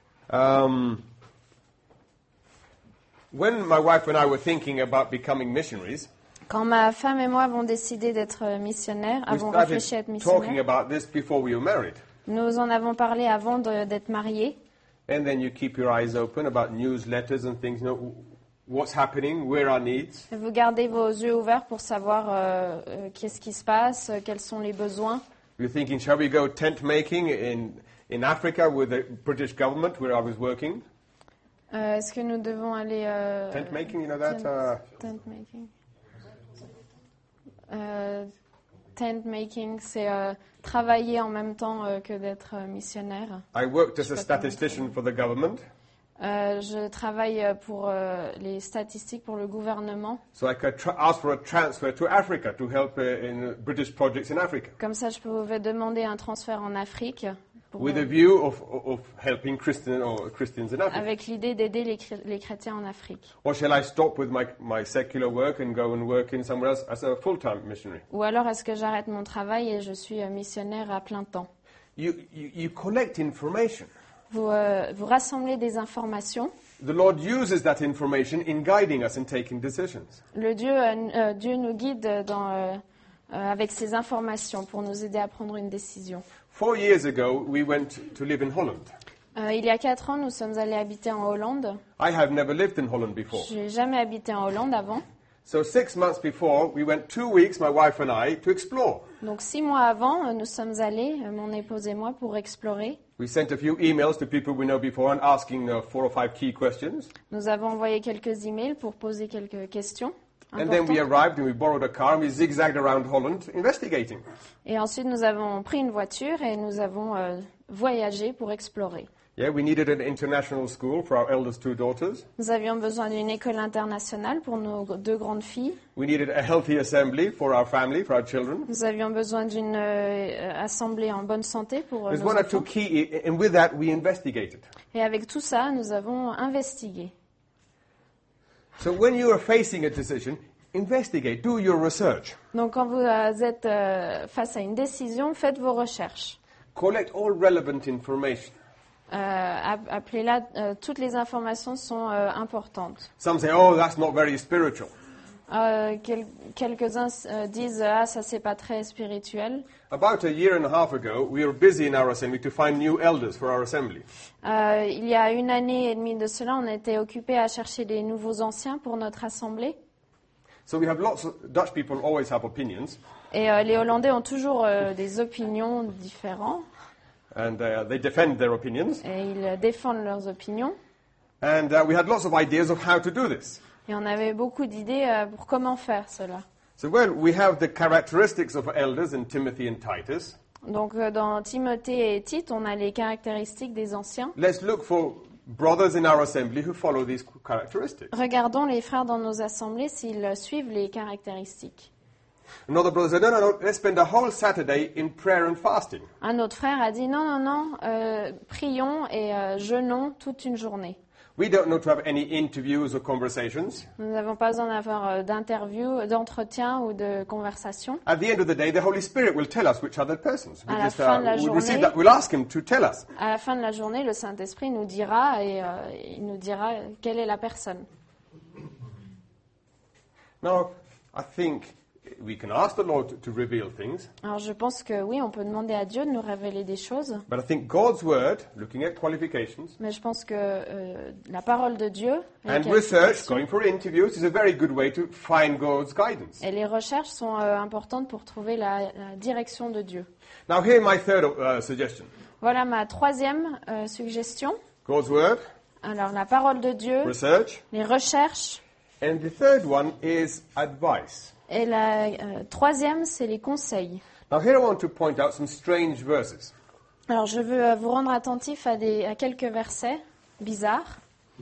When my wife and I were thinking about becoming missionaries, Quand ma femme et moi avons décidé d'être missionnaires, we avons réfléchi à être started talking missionnaires, about this before we were married. nous en avons parlé avant d'être mariés. And then you keep your eyes open about newsletters and things, you know, what's happening, where are needs. Vous gardez vos yeux ouverts pour savoir qu'est-ce qui se passe, quels sont les besoins. We're thinking, shall we go tent making in Africa with the British government where I was working? Est-ce que nous devons aller... Tent making, you know that? Tent making. Tent making, c'est travailler en même temps que d'être missionnaire. I worked as a statistician for the government. Je travaille pour les statistiques pour le gouvernement. So I could ask for a transfer to Africa to help in British projects in Africa. Comme ça, je pouvais demander un transfert en Afrique. With a view of helping Christians in Africa. Avec l'idée d'aider les chrétiens en Afrique. Or shall I stop with my secular work and go and work in somewhere else as a full-time missionary? Ou alors est-ce que j'arrête mon travail et je suis missionnaire à plein temps? You collect information. Vous rassemblez des informations. The Lord uses that information in guiding us and taking decisions. Dieu nous guide avec ces informations pour nous aider à prendre une décision. 4 years ago, we went to live in Holland. Il y a 4 ans, nous sommes allés habiter en Hollande. I have never lived in Holland before. Je n'ai jamais habité en Hollande avant. So 6 months before, we went 2 weeks, my wife and I, to explore. Donc 6 mois avant, nous sommes allés, mon épouse et moi, pour explorer. We sent a few emails to people we know before and asking 4 or 5 key questions. Nous avons envoyé quelques emails pour poser quelques questions. And then we arrived and we borrowed a car and we zigzagged around Holland investigating. Et ensuite, nous avons pris une voiture et nous avons voyagé pour explorer. Yeah, we needed an international school for our eldest 2 daughters. Nous avions besoin d'une école internationale pour nos 2 grandes filles. We needed a healthy assembly for our family, for our children. Nous avions besoin d'une assemblée en bonne santé pour There's nos 1 or 2 enfants. key, and with that we investigated. Et avec tout ça, nous avons investigué. So when you are facing a decision, investigate, do your research. Donc quand vous êtes face à une décision, faites vos recherches. Collect all relevant information. Appelez-la, toutes les informations sont importantes. Some say, oh, that's not very spiritual. Quelques-uns disent ah ça c'est pas très spirituel. About a year and a half ago, we were busy in our assembly to find new elders for our assembly. Il y a 1 année et demie de cela, on était occupés à chercher des nouveaux anciens pour notre assemblée. So we have lots of Dutch people always have opinions, Et les Hollandais ont toujours des opinions différentes and they defend their opinions. et ils défendent leurs opinions. And we had lots of ideas of how to do this. Et on avait beaucoup d'idées pour comment faire cela. So, well, we have the characteristics of elders in Timothy and Titus. Donc dans Timothée et Tite, on a les caractéristiques des anciens. Let's look for brothers in our assembly who follow these characteristics. Regardons les frères dans nos assemblées s'ils suivent les caractéristiques. Another brother said, no, let's spend a whole Saturday in prayer and fasting. Un autre frère a dit non, prions et jeûnons toute une journée. We don't know to have any interviews or conversations. Nous n'avons pas besoin d'avoir d'interviews, d'entretiens ou de conversations. At the end of the day, the Holy Spirit will tell us which are the persons. À la fin de la We'll receive journée- that. We'll ask him to tell us. À la fin de la journée, le Saint-Esprit nous dira il nous dira quelle est la personne. Now, I think we can ask the Lord to reveal things, Alors je pense que oui, on peut demander à Dieu de nous révéler des choses, but I think God's word, looking at qualifications, mais je pense que la parole de Dieu and les research, qualifications going for interviews, is a very good way to find God's guidance. et les recherches sont importantes pour trouver la direction de Dieu. Now, here my third suggestion. Voilà ma 3e suggestion. God's word, Alors la parole de Dieu, research, les recherches, and the third one is advice. et la 3e, c'est les conseils. Now, here I want to point out some strange verses. Alors je veux vous rendre attentif à quelques versets bizarres.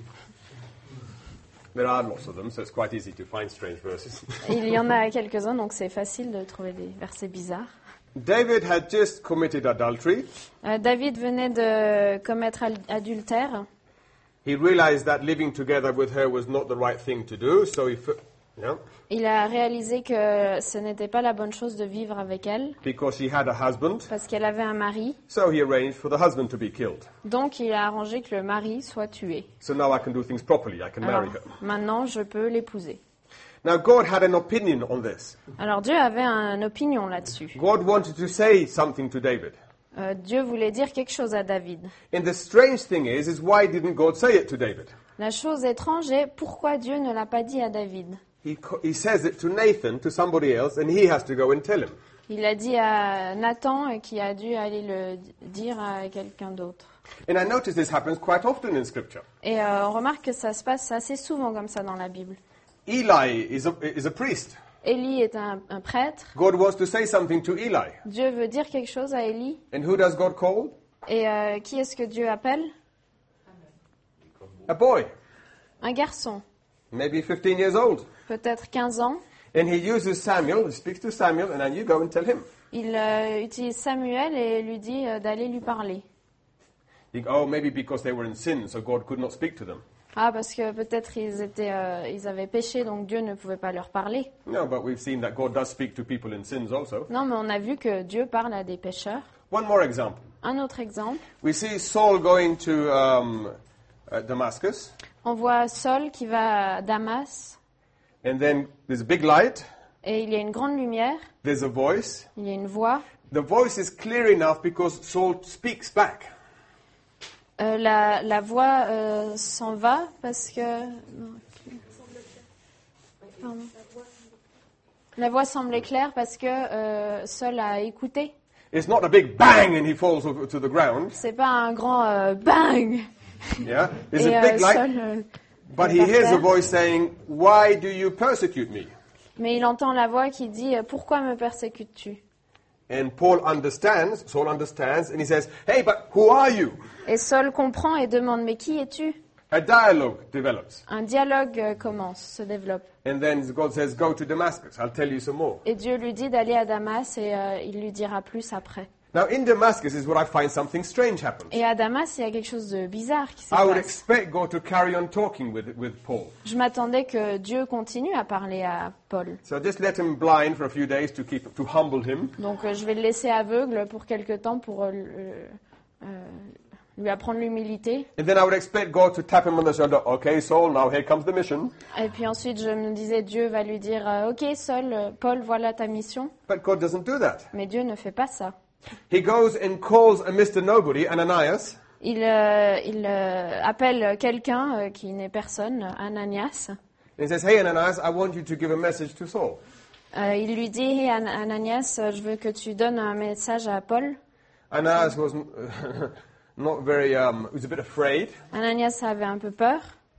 There are lots of them, so it's quite easy to find strange verses. Il y en a quelques-uns, donc c'est facile de trouver des versets bizarres. David had just committed adultery. David venait de commettre adultère. He realized that living together with her was not the right thing to do, so Il a réalisé que ce n'était pas la bonne chose de vivre avec elle, because she had a husband, parce qu'elle avait un mari. so he arranged for the husband to be killed. Donc il a arrangé que le mari soit tué. So now I can do things properly, I can marry Alors, her. maintenant, je peux l'épouser. Now God had an opinion on this. Alors Dieu avait une opinion là-dessus. God wanted to say something to David. Dieu voulait dire quelque chose à David. And the strange thing is why didn't God say it to David? La chose étrange est pourquoi Dieu ne l'a pas dit à David. He says it to Nathan, to somebody else, and he has to go and tell him. Il a dit à Nathan qui a dû aller le dire à quelqu'un d'autre. And I notice this happens quite often in Scripture. Et on remarque que ça se passe assez souvent comme ça dans la Bible. Eli is a priest. Élie est un prêtre. God wants to say something to Eli. Dieu veut dire quelque chose à Élie. And who does God call? Et qui est-ce que Dieu appelle? A boy, Un garçon, maybe 15 years old. peut-être 15 ans. And he uses Samuel, he speaks to Samuel, and then you go and tell him. Il utilise Samuel et lui dit d'aller lui parler. You go, oh, maybe because they were in sin, so God could not speak to them. Ah, parce que peut-être ils avaient péché, donc Dieu ne pouvait pas leur parler. No, but we've seen that God does speak to people in sins also. Non, mais on a vu que Dieu parle à des pécheurs. One more example. Un autre exemple, We see Saul going to Damascus, on voit Saul qui va à Damas and then there's a big light, et il y a une grande lumière, there's a voice. il y a une voix. The voice is clear enough because Saul speaks back. La voix s'en va parce que... non, pardon. La voix semblait claire parce que Saul a écouté. It's not a big bang and he falls to the ground. C'est pas un grand bang. Yeah, there's Et a big light, Saul, but est he par hears a terre. voice saying, "Why do you persecute me?" Mais il entend la voix qui dit pourquoi me persécutes-tu? And Saul understands, and he says, "Hey, but who are you?" Et Saul comprend et demande mais qui es-tu? A dialogue develops, Un dialogue commence, se développe. and then God says, "Go to Damascus. I'll tell you some more." Et Dieu lui dit d'aller à Damas et il lui dira plus après. Now, in Damascus is where I find something strange happens. Et à Damas, il y a quelque chose de bizarre qui se I would passe. expect God to carry on talking with Paul. Je m'attendais que Dieu continue à parler à Paul. So just let him blind for a few days to humble him. Donc je vais le laisser aveugle pour quelque temps pour lui apprendre l'humilité. And then I would expect God to tap him on the shoulder. Okay, Saul, now here comes the mission. Et puis ensuite, je me disais, Dieu va lui dire, ok, Paul, voilà ta mission. But God doesn't do that. Mais Dieu ne fait pas ça. He goes and calls a Mr. Nobody, Ananias, Il appelle quelqu'un qui n'est personne, Ananias. and he says, "Hey, Ananias, I want you to give a message to Saul." Il lui dit, hey, Ananias, je veux que tu donnes un message à Paul. Ananias was not very, was a bit afraid. Ananias avait un peu peur,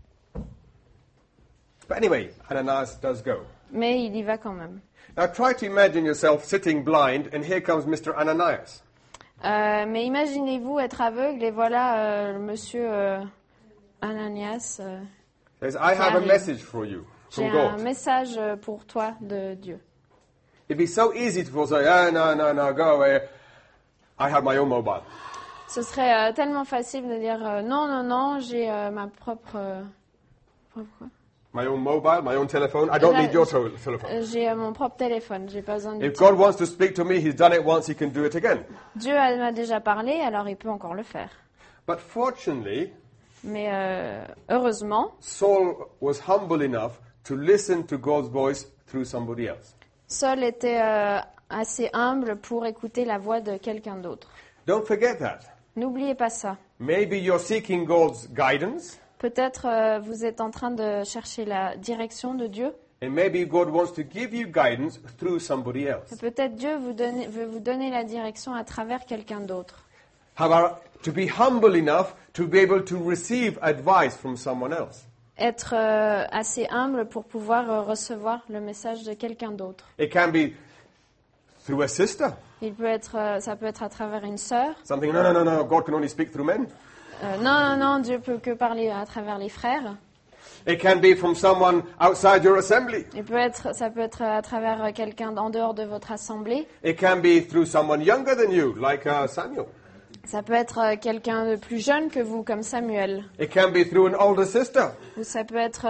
But anyway, Ananias does go. mais il y va quand même. Now try to imagine yourself sitting blind, and here comes Mr. Ananias. Mais imaginez-vous être aveugle et voilà le monsieur Ananias. Says, "I have a arrive. message for you J'ai from un God." message pour toi de Dieu. It'd be so easy to say, "Ah, no, go away. I have my own mobile." Ce serait tellement facile de dire non, j'ai ma propre quoi? My own mobile, my own telephone. I don't Là, need your telephone. J'ai mon propre téléphone, j'ai pas besoin de If God wants to speak to me, He's done it once, He can do it again. Dieu m'a déjà parlé, alors il peut encore le faire. But fortunately, Mais heureusement, Saul was humble enough to listen to God's voice through somebody else. Saul était assez humble pour écouter la voix de quelqu'un d'autre. Don't forget that. N'oubliez pas ça. Maybe you're seeking God's guidance, Peut-être vous êtes en train de chercher la direction de Dieu. and maybe God wants to give you guidance through somebody else. Peut-être Dieu veut vous donner la direction à travers quelqu'un d'autre. However, to be humble enough to be able to receive advice from someone else. Être assez humble pour pouvoir recevoir le message de quelqu'un d'autre. It can be through a sister. Ça peut être à travers une sœur. Something, no, God can only speak through men. Non, Dieu peut que parler à travers les frères. It can be from someone outside your assembly. Ça peut être à travers quelqu'un en dehors de votre assemblée. It can be through someone younger than you, like Samuel. Ça peut être quelqu'un de plus jeune que vous, comme Samuel. It can be through an older sister. Ou ça peut être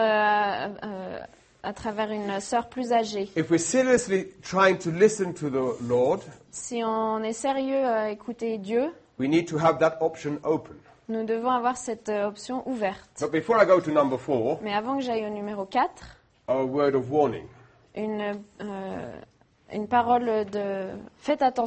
à travers une sœur plus âgée. If we're seriously trying to listen to the Lord, Si on est sérieux à écouter Dieu, we need to have that option open. nous devons avoir cette option ouverte. But before I go to number 4, Mais avant que j'aille au numéro 4, a word of warning. une parole de « faites attention ».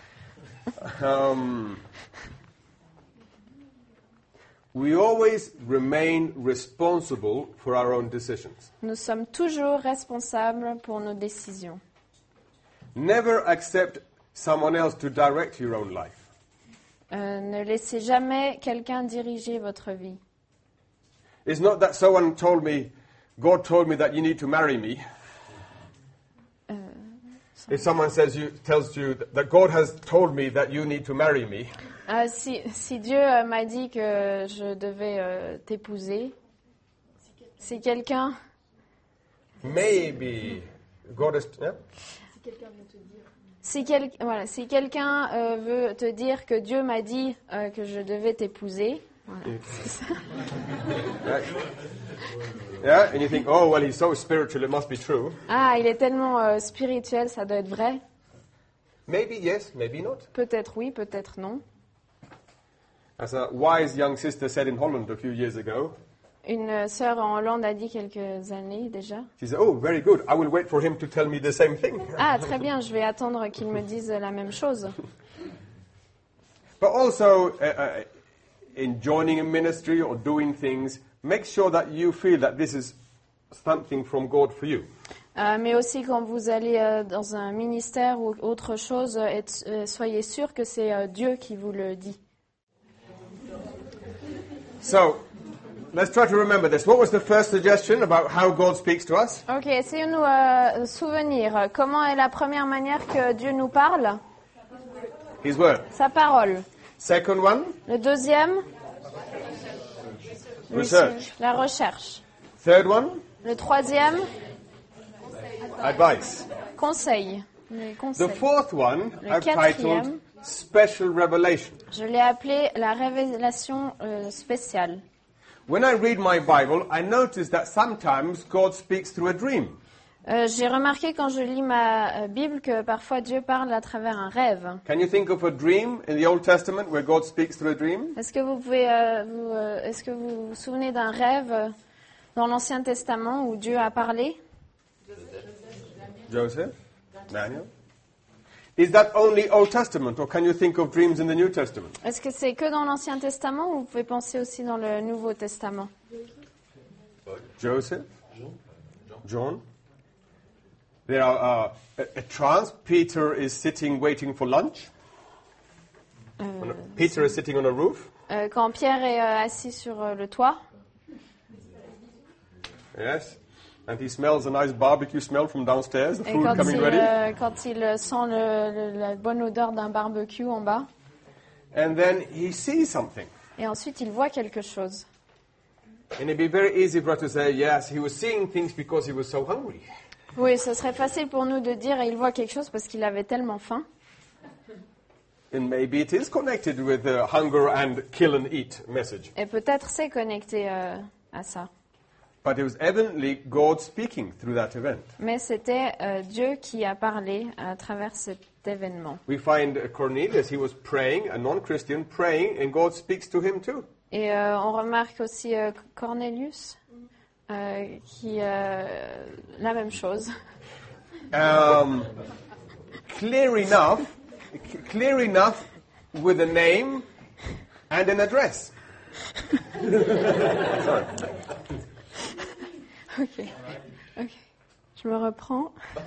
We always remain responsible for our own decisions. Nous sommes toujours responsables pour nos décisions. Never accept someone else to direct your own life. Ne laissez jamais quelqu'un diriger votre vie. It's not that someone told me, God told me that you need to marry me. If someone tells you that God has told me that you need to marry me. Si Dieu m'a dit que je devais t'épouser, si quelqu'un... Maybe God has... Yeah? Si quelqu'un veut te dire que Dieu m'a dit que je devais t'épouser, voilà, c'est ça. Right. Yeah, and you think, oh, well, he's so spiritual, it must be true. Ah, il est tellement spirituel, ça doit être vrai. Maybe yes, maybe not. Peut-être oui, peut-être non. As a wise young sister said in Holland a few years ago, Une sœur en Hollande a dit quelques années déjà. she said, oh, very good, I will wait for him to tell me the same thing. Ah, très bien, je vais attendre qu'il me dise la même chose. But also, in joining a ministry or doing things, make sure that you feel that this is something from God for you. Mais aussi quand vous allez dans un ministère ou autre chose, soyez sûr que c'est Dieu qui vous le dit. So, let's try to remember this. What was the first suggestion about how God speaks to us? Ok, essayons-nous souvenir. Comment est la première manière que Dieu nous parle? His word. Sa parole. Second one, Le deuxième? research. La recherche. Third one, Le troisième? advice. Conseil. Les The conseils. fourth one, Le I've quatrième. titled Special Revelation. Je l'ai appelé la révélation spéciale. When I read my Bible, I notice that sometimes God speaks through a dream. J'ai remarqué quand je lis ma Bible que parfois Dieu parle à travers un rêve. Can you think of a dream in the Old Testament where God speaks through a dream? Est-ce que vous pouvez, est-ce que vous vous souvenez d'un rêve dans l'Ancien Testament où Dieu a parlé? Joseph? Daniel? Is that only Old Testament, or can you think of dreams in the New Testament? Est-ce que c'est que dans l'Ancien Testament ou vous pouvez penser aussi dans le Nouveau Testament? Joseph? John? There are a trance. Peter is sitting waiting for lunch. Peter is sitting on a roof. Quand Pierre est assis sur le toit, Yes. And he smells a nice barbecue smell from downstairs, the et food coming ready. quand il sent la bonne odeur d'un barbecue en bas, And then he sees something. et ensuite il voit quelque chose. And it'd be very easy for us to say, yes, he was seeing things because he was so hungry. Oui, ce serait facile pour nous de dire il voit quelque chose parce qu'il avait tellement faim. And maybe it is connected with the hunger and kill and eat message. Et peut-être c'est connecté à ça. But it was evidently God speaking through that event. Mais c'était Dieu qui a parlé à travers cet événement. We find Cornelius, he was praying, a non-Christian, praying, and God speaks to him too. Et on remarque aussi Cornelius, qui la même chose. Clear enough with a name and an address. Sorry. Ok. Je me reprends.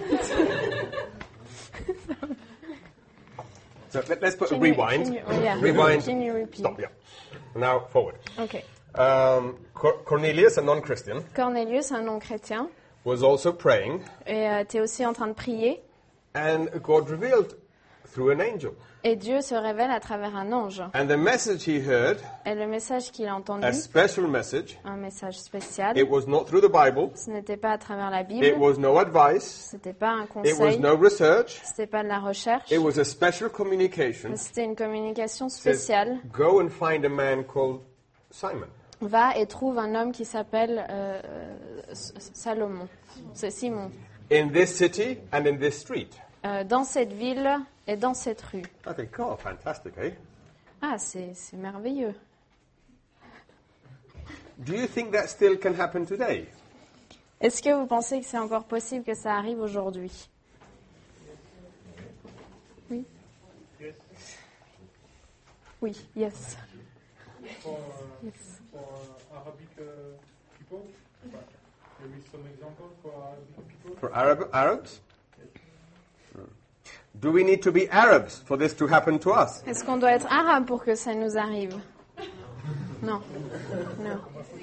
So let's put a Can you- rewind. can you- oh, yeah. Rewind. Can you repeat? Stop, yeah. Now forward. Ok. Cornelius, a non-Christian, Cornelius, un non-chrétien, was also praying, et tu es aussi en train de prier. and God revealed through an angel. Et Dieu se révèle à travers un ange. And the message he heard, Et le message qu'il a entendu, a special message, un message spécial, it was not through the Bible, ce n'était pas à travers la it Bible, was no advice, c'était pas un it was conseil, no research, c'était pas de la recherche, it was a special communication. mais c'était une communication It says, spéciale. go and find a man called Simon. Va et trouve un homme qui s'appelle Salomon. C'est Simon. In this city and in this street. Dans cette ville et dans cette rue. I think, oh, fantastic, eh? Ah, c'est merveilleux. Do you think that still can happen today? Est-ce que vous pensez que c'est encore possible que ça arrive aujourd'hui? Oui. Oui, yes. For Arabic people, maybe some example for Arabic people. For Arabs? Do we need to be Arabs for this to happen to us? Est-ce qu'on doit être arabe pour que ça nous arrive? Non. Non.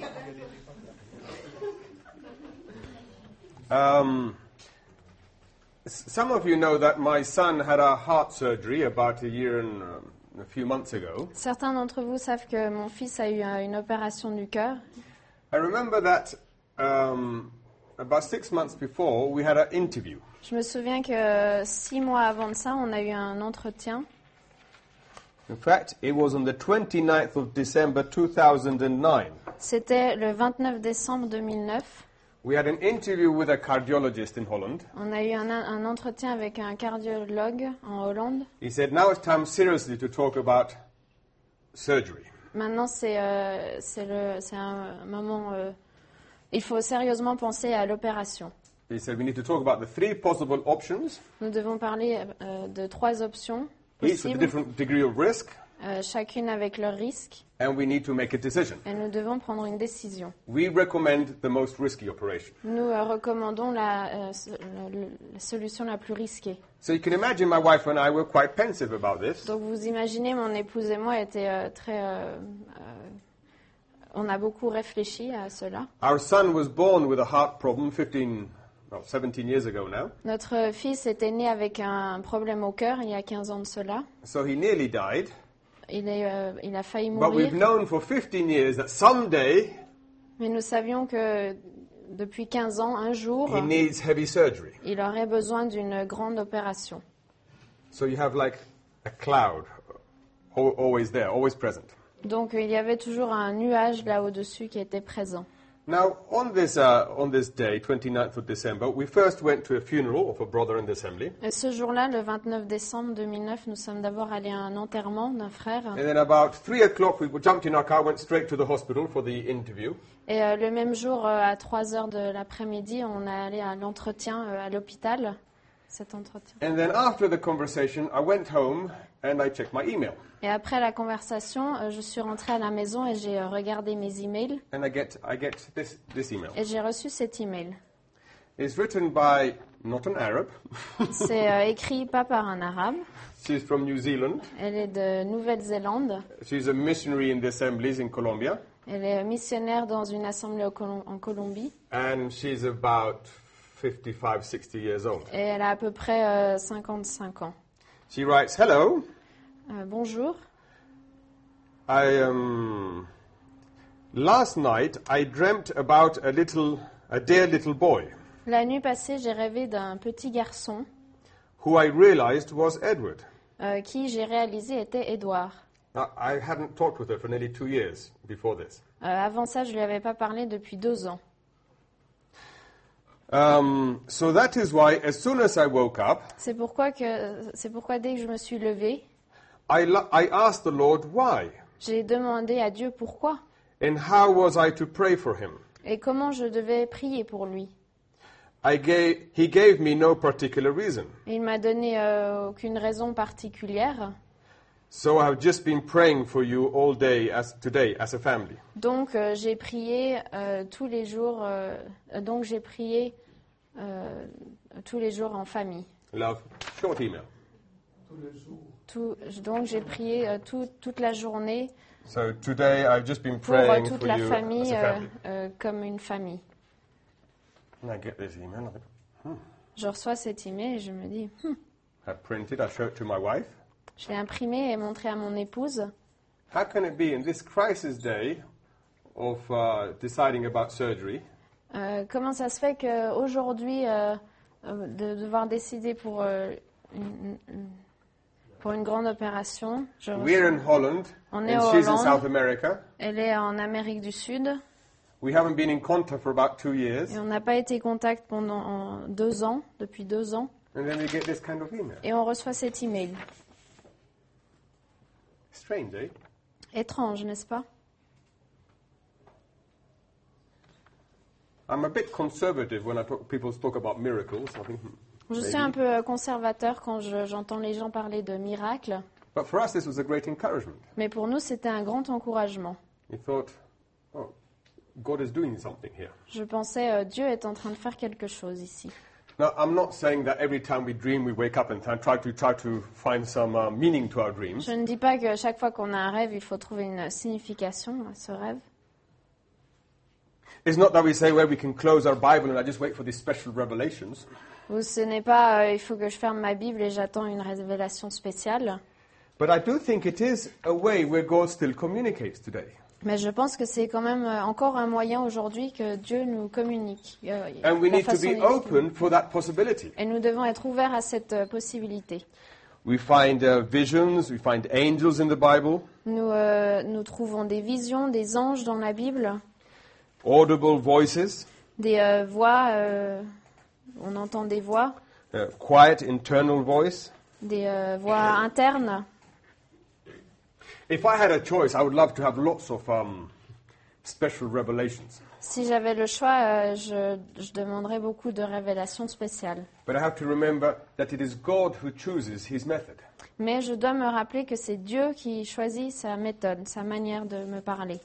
Some of you know that my son had a heart surgery about a year and a few months ago. Certains d'entre vous savent que mon fils a eu une opération du cœur. I remember that about 6 months before we had an interview. Je me souviens que 6 mois avant de ça, on a eu un entretien. In fact, it was on the 29th of December 2009. C'était le 29 décembre 2009. We had an interview with a cardiologist in Holland. On a eu un entretien avec un cardiologue en Hollande. He said, now it's time seriously to talk about surgery. Maintenant, c'est un moment... il faut sérieusement penser à l'opération. He said, we need to talk about the 3 possible options, Nous devons parler de 3 options each with a possibles, different degree of risk, chacune avec leur risque, and we need to make a decision. et nous devons prendre une décision. We recommend the most risky operation. Nous recommandons la solution la plus risquée. So you can imagine my wife and I were quite pensive about this. Donc vous imaginez, mon épouse et moi étaient on a beaucoup réfléchi à cela. Our son was born with a heart problem 17 years ago now. Notre fils était né avec un problème au cœur il y a 15 ans de cela. So he nearly died. Il a failli But we've mourir. known for 15 years that someday Mais nous savions que depuis 15 ans, un jour, he needs heavy surgery. il aurait besoin d'une grande opération. So you have like a cloud always there, always present. Donc il y avait toujours un nuage là au-dessus qui était présent. Now, on this day, 29th of December, we first went to a funeral of a brother in the assembly. Et ce jour-là, le 29 décembre 2009, nous sommes d'abord allés à un enterrement d'un frère. And then about 3 o'clock, we jumped in our car, went straight to the hospital for the interview. Et le même jour, à 3 heures de l'après-midi, on est allé à l'entretien à l'hôpital, cet entretien. And then after the conversation, I went home and I checked my email. Et après la conversation, je suis rentrée à la maison et j'ai regardé mes emails. And I get this email. Et j'ai reçu cet email. It's written by not an Arab. C'est écrit pas par un arabe. She's from New Zealand. Elle est de Nouvelle-Zélande. She's a missionary in the assemblies in Colombia. Elle est missionnaire dans une assemblée en Colombie. And she's about 55, 60 years old. Et elle a à peu près 55 ans. She writes, hello. Bonjour. Last night I dreamt about a dear little boy La nuit passée, j'ai rêvé d'un petit garçon who I realized was Edward. qui, j'ai réalisé, était Édouard. Now, I hadn't talked with her for nearly 2 years before this. Avant ça, je ne lui avais pas parlé depuis 2 ans. So that is why, as soon as I woke up, C'est pourquoi dès que je me suis levée, I asked the Lord why, j'ai demandé à Dieu pourquoi and how was I to pray for him. et comment je devais prier pour lui. He gave me no particular reason. Et il m'a donné aucune raison particulière. So I've just been praying for you all day today as a family. Donc j'ai prié tous les jours. Tous les jours en famille. Love, short email. Donc j'ai prié toute la journée So today I've just been pour praying toute for la you famille as a family. comme une famille. And I get this email. I think, Je reçois cet email et je me dis, I printed. I show it to my wife. je l'ai imprimé et montré à mon épouse. How can it be in this crisis day of deciding about surgery? Comment ça se fait qu'aujourd'hui, de devoir décider pour une grande opération, We're in Holland, On est and en she's in Hollande. South America. Elle est en Amérique du Sud We haven't been in contact for about 2 years, et on n'a pas été en contact pendant 2 ans, depuis 2 ans, and then we get this kind of email. et on reçoit cet email. Strange, eh? Étrange, n'est-ce pas? I'm a bit conservative when people talk about miracles. I think, Je suis maybe. un peu conservateur quand j'entends les gens parler de miracles, But for us, this was a great encouragement. mais pour nous, c'était un grand encouragement. We thought, oh, God is doing something here. Je pensais, Dieu est en train de faire quelque chose ici. Now, I'm not saying that every time we dream, we wake up and try to find some meaning to our dreams. Je ne dis pas que chaque fois qu'on a un rêve, il faut trouver une signification à ce rêve. It's not that we say, well, we can close our Bible and I just wait for these special revelations. Ou ce n'est pas il faut que je ferme ma Bible et j'attends une révélation spéciale. But I do think it is a way where God still communicates today. Mais je pense que c'est quand même encore un moyen aujourd'hui que Dieu nous communique. And we la need to façon be dont il open for that possibility. Et nous devons être ouverts à cette possibilité. We find visions, we find angels in the Bible, Nous trouvons des visions, des anges dans la Bible, audible voices, des voix, on entend des voix, quiet internal voice. des voix internes. If I had a choice, I would love to have lots of special revelations. Si j'avais le choix, je demanderais beaucoup de révélations spéciales. But I have to remember that it is God who chooses his method. Mais je dois me rappeler que c'est Dieu qui choisit sa méthode, sa manière de me parler.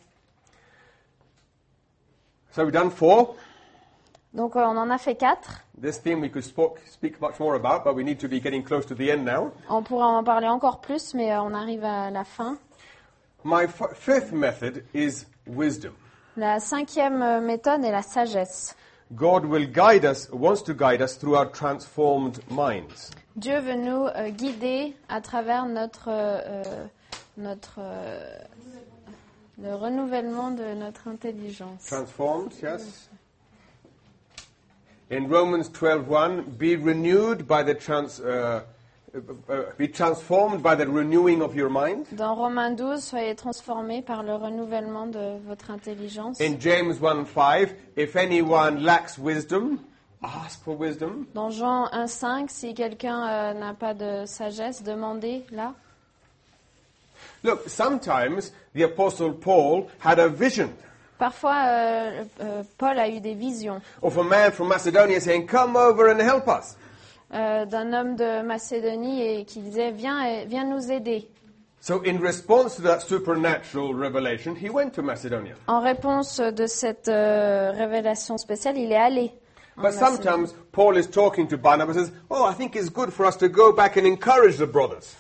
So we've done 4. Donc on en a fait 4. This theme we could speak much more about, but we need to be getting close to the end now. On pourra en parler encore plus, mais on arrive à la fin. My fifth method is wisdom. La 5e méthode est la sagesse. God will guide us, wants to guide us through our transformed minds. Dieu veut nous guider à travers le renouvellement de notre intelligence. Transformed, yes. In Romans 12:1, be renewed by the be transformed by the renewing of your mind. Dans Romains 12, soyez transformés par le renouvellement de votre intelligence. In James 1:5, if anyone lacks wisdom, ask for wisdom. Dans Jean 1,5, si quelqu'un n'a pas de sagesse, demandez-la. Look, sometimes the Apostle Paul had a vision Parfois, Paul a eu des visions of a man from Macedonia saying, come over and help us. d'un homme de Macédonie et qui disait viens nous aider. So in response to that supernatural revelation, he went to Macedonia. En réponse de cette révélation spéciale, il est allé. But sometimes Paul is talking to Barnabas and says, oh, I think it's good for us to go back and encourage the brothers.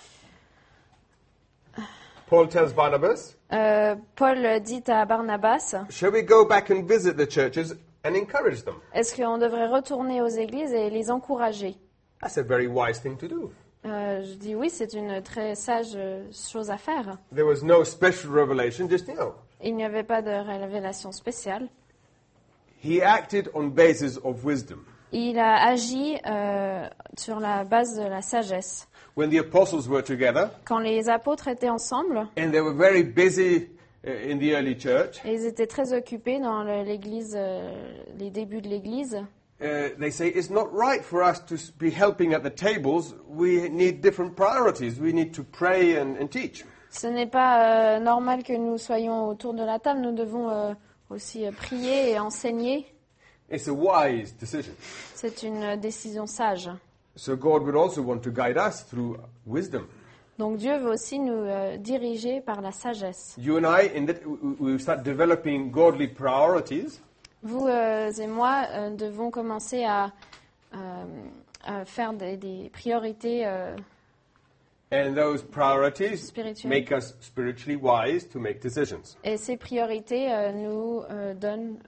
Paul tells Barnabas, Paul dit à Barnabas, shall we go back and visit the churches and encourage them? est-ce qu'on devrait retourner aux églises et les encourager? That's a very wise thing to do. Je dis oui, c'est une très sage chose à faire. There was no special revelation, just, Il n'y avait pas de révélation spéciale. he acted on basis of wisdom. Il a agi sur la base de la sagesse. When the apostles were together, Quand les apôtres étaient ensemble, and they were very busy in the early church, et ils étaient très occupés dans l'église, les débuts de l'église, they say it's not right for us to be helping at the tables. We need different priorities. We need to pray and teach. ce n'est pas normal que nous soyons autour de la table. Nous devons aussi prier et enseigner. It's a wise decision. C'est une décision sage. So God would also want to guide us through wisdom. Donc Dieu veut aussi nous diriger par la sagesse. You and I, we start developing godly priorities. Vous et moi devons commencer à faire des priorités And those priorities spirituelles. make us spiritually wise to make decisions. Et ces priorités nous donnent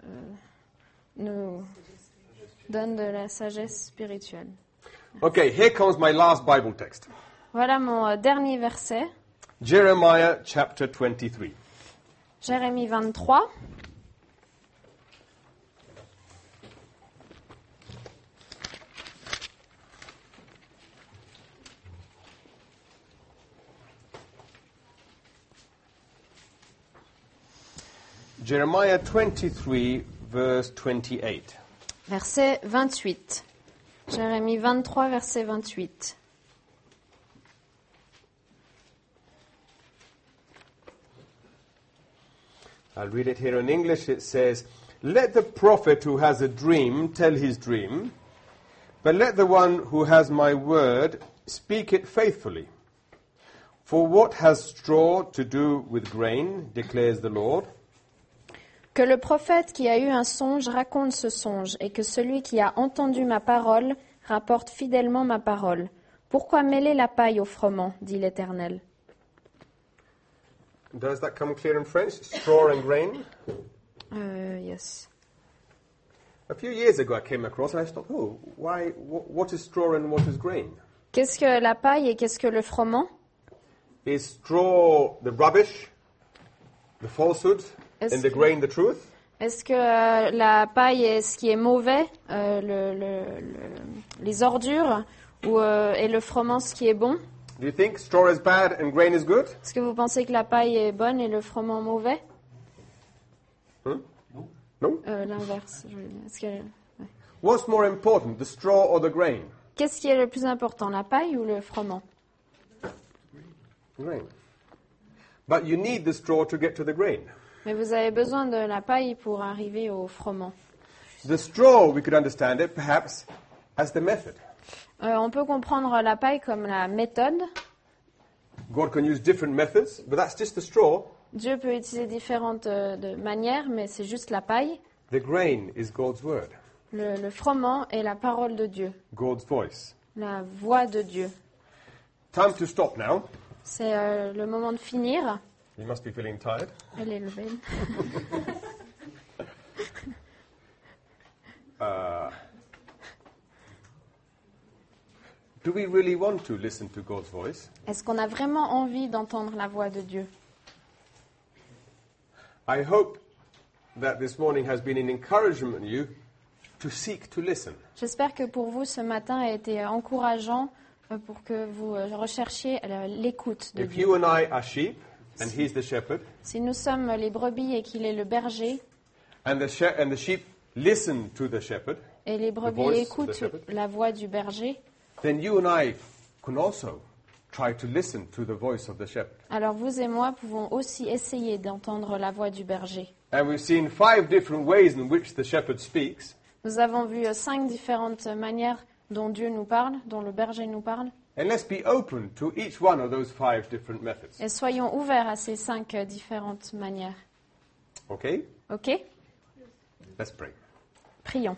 de la sagesse spirituelle. Okay, here comes my last Bible text. Voilà mon dernier verset, Jeremiah chapter 23. Jérémie 23. Jeremiah 23, verse 28. Verset 28. Jérémie 23, verset 28. I'll read it here in English. It says, let the prophet who has a dream tell his dream, but let the one who has my word speak it faithfully. For what has straw to do with grain, declares the Lord? Que le prophète qui a eu un songe raconte ce songe, et que celui qui a entendu ma parole rapporte fidèlement ma parole. Pourquoi mêler la paille au froment, dit l'Éternel. Does that come clear in French? Straw and grain? Yes. A few years ago I came across and I thought, what is straw and what is grain? Qu'est-ce que la paille et qu'est-ce que le froment? Is straw the rubbish, the falsehood, Est-ce and the que- grain the truth? Est-ce que la paille est ce qui est mauvais, les ordures, et le froment ce qui est bon? Do you think straw is bad and grain is good? Est-ce que vous pensez que la paille est bonne et le froment mauvais? No? L'inverse. Est-ce que- What's more important, the straw or the grain? Qu'est-ce qui est le plus important, la paille ou le froment? Grain. But you need the straw to get to the grain. Mais vous avez besoin de la paille pour arriver au froment. The straw, we could understand it perhaps as the method. On peut comprendre la paille comme la méthode. God can use different methods, but that's just the straw. Dieu peut utiliser différentes manières, mais c'est juste la paille. The grain is God's word, Le froment est la parole de Dieu, God's voice. la voix de Dieu. Time to stop now. C'est le moment de finir. You must be feeling tired. Elle est levée. Do we really want to listen to God's voice? Est-ce qu'on a vraiment envie d'entendre la voix de Dieu? I hope that this morning has been an encouragement to you to seek to listen. J'espère que pour vous, ce matin a été encourageant pour que vous recherchiez l'écoute de If Dieu. you and I are sheep, and He's the shepherd, Si nous sommes les brebis et qu'il est le berger, and the sheep listen to the shepherd, et les voice brebis of the écoutent shepherd. la voix du berger, then you and I can also try to listen to the voice of the shepherd. alors vous et moi pouvons aussi essayer d'entendre la voix du berger. And we've seen 5 different ways in which the shepherd speaks. Nous avons vu 5 différentes manières dont Dieu nous parle, dont le berger nous parle. And let's be open to each one of those 5 different methods. Et soyons ouverts à ces 5 différentes manières. Okay? Ok? Let's pray. Prions.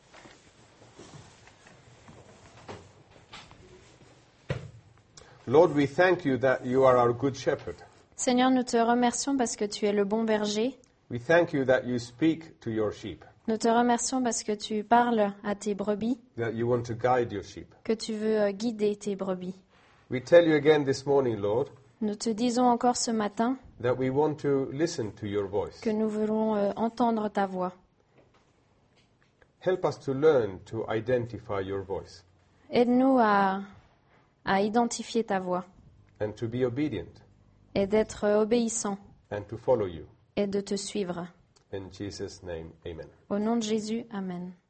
Lord, we thank you that you are our good shepherd. Seigneur, nous te remercions parce que tu es le bon berger. We thank you that you speak to your sheep, Nous te remercions parce que tu parles à tes brebis, that you want to guide your sheep. que tu veux guider tes brebis. We tell you again this morning, Lord, Nous te disons encore ce matin that we want to listen to your voice. que nous voulons entendre ta voix. Help us to learn to identify your voice Aide-nous à identifier ta voix and to be obedient et d'être obéissant and to follow you. et de te suivre. In Jesus' name, amen. Au nom de Jésus, Amen.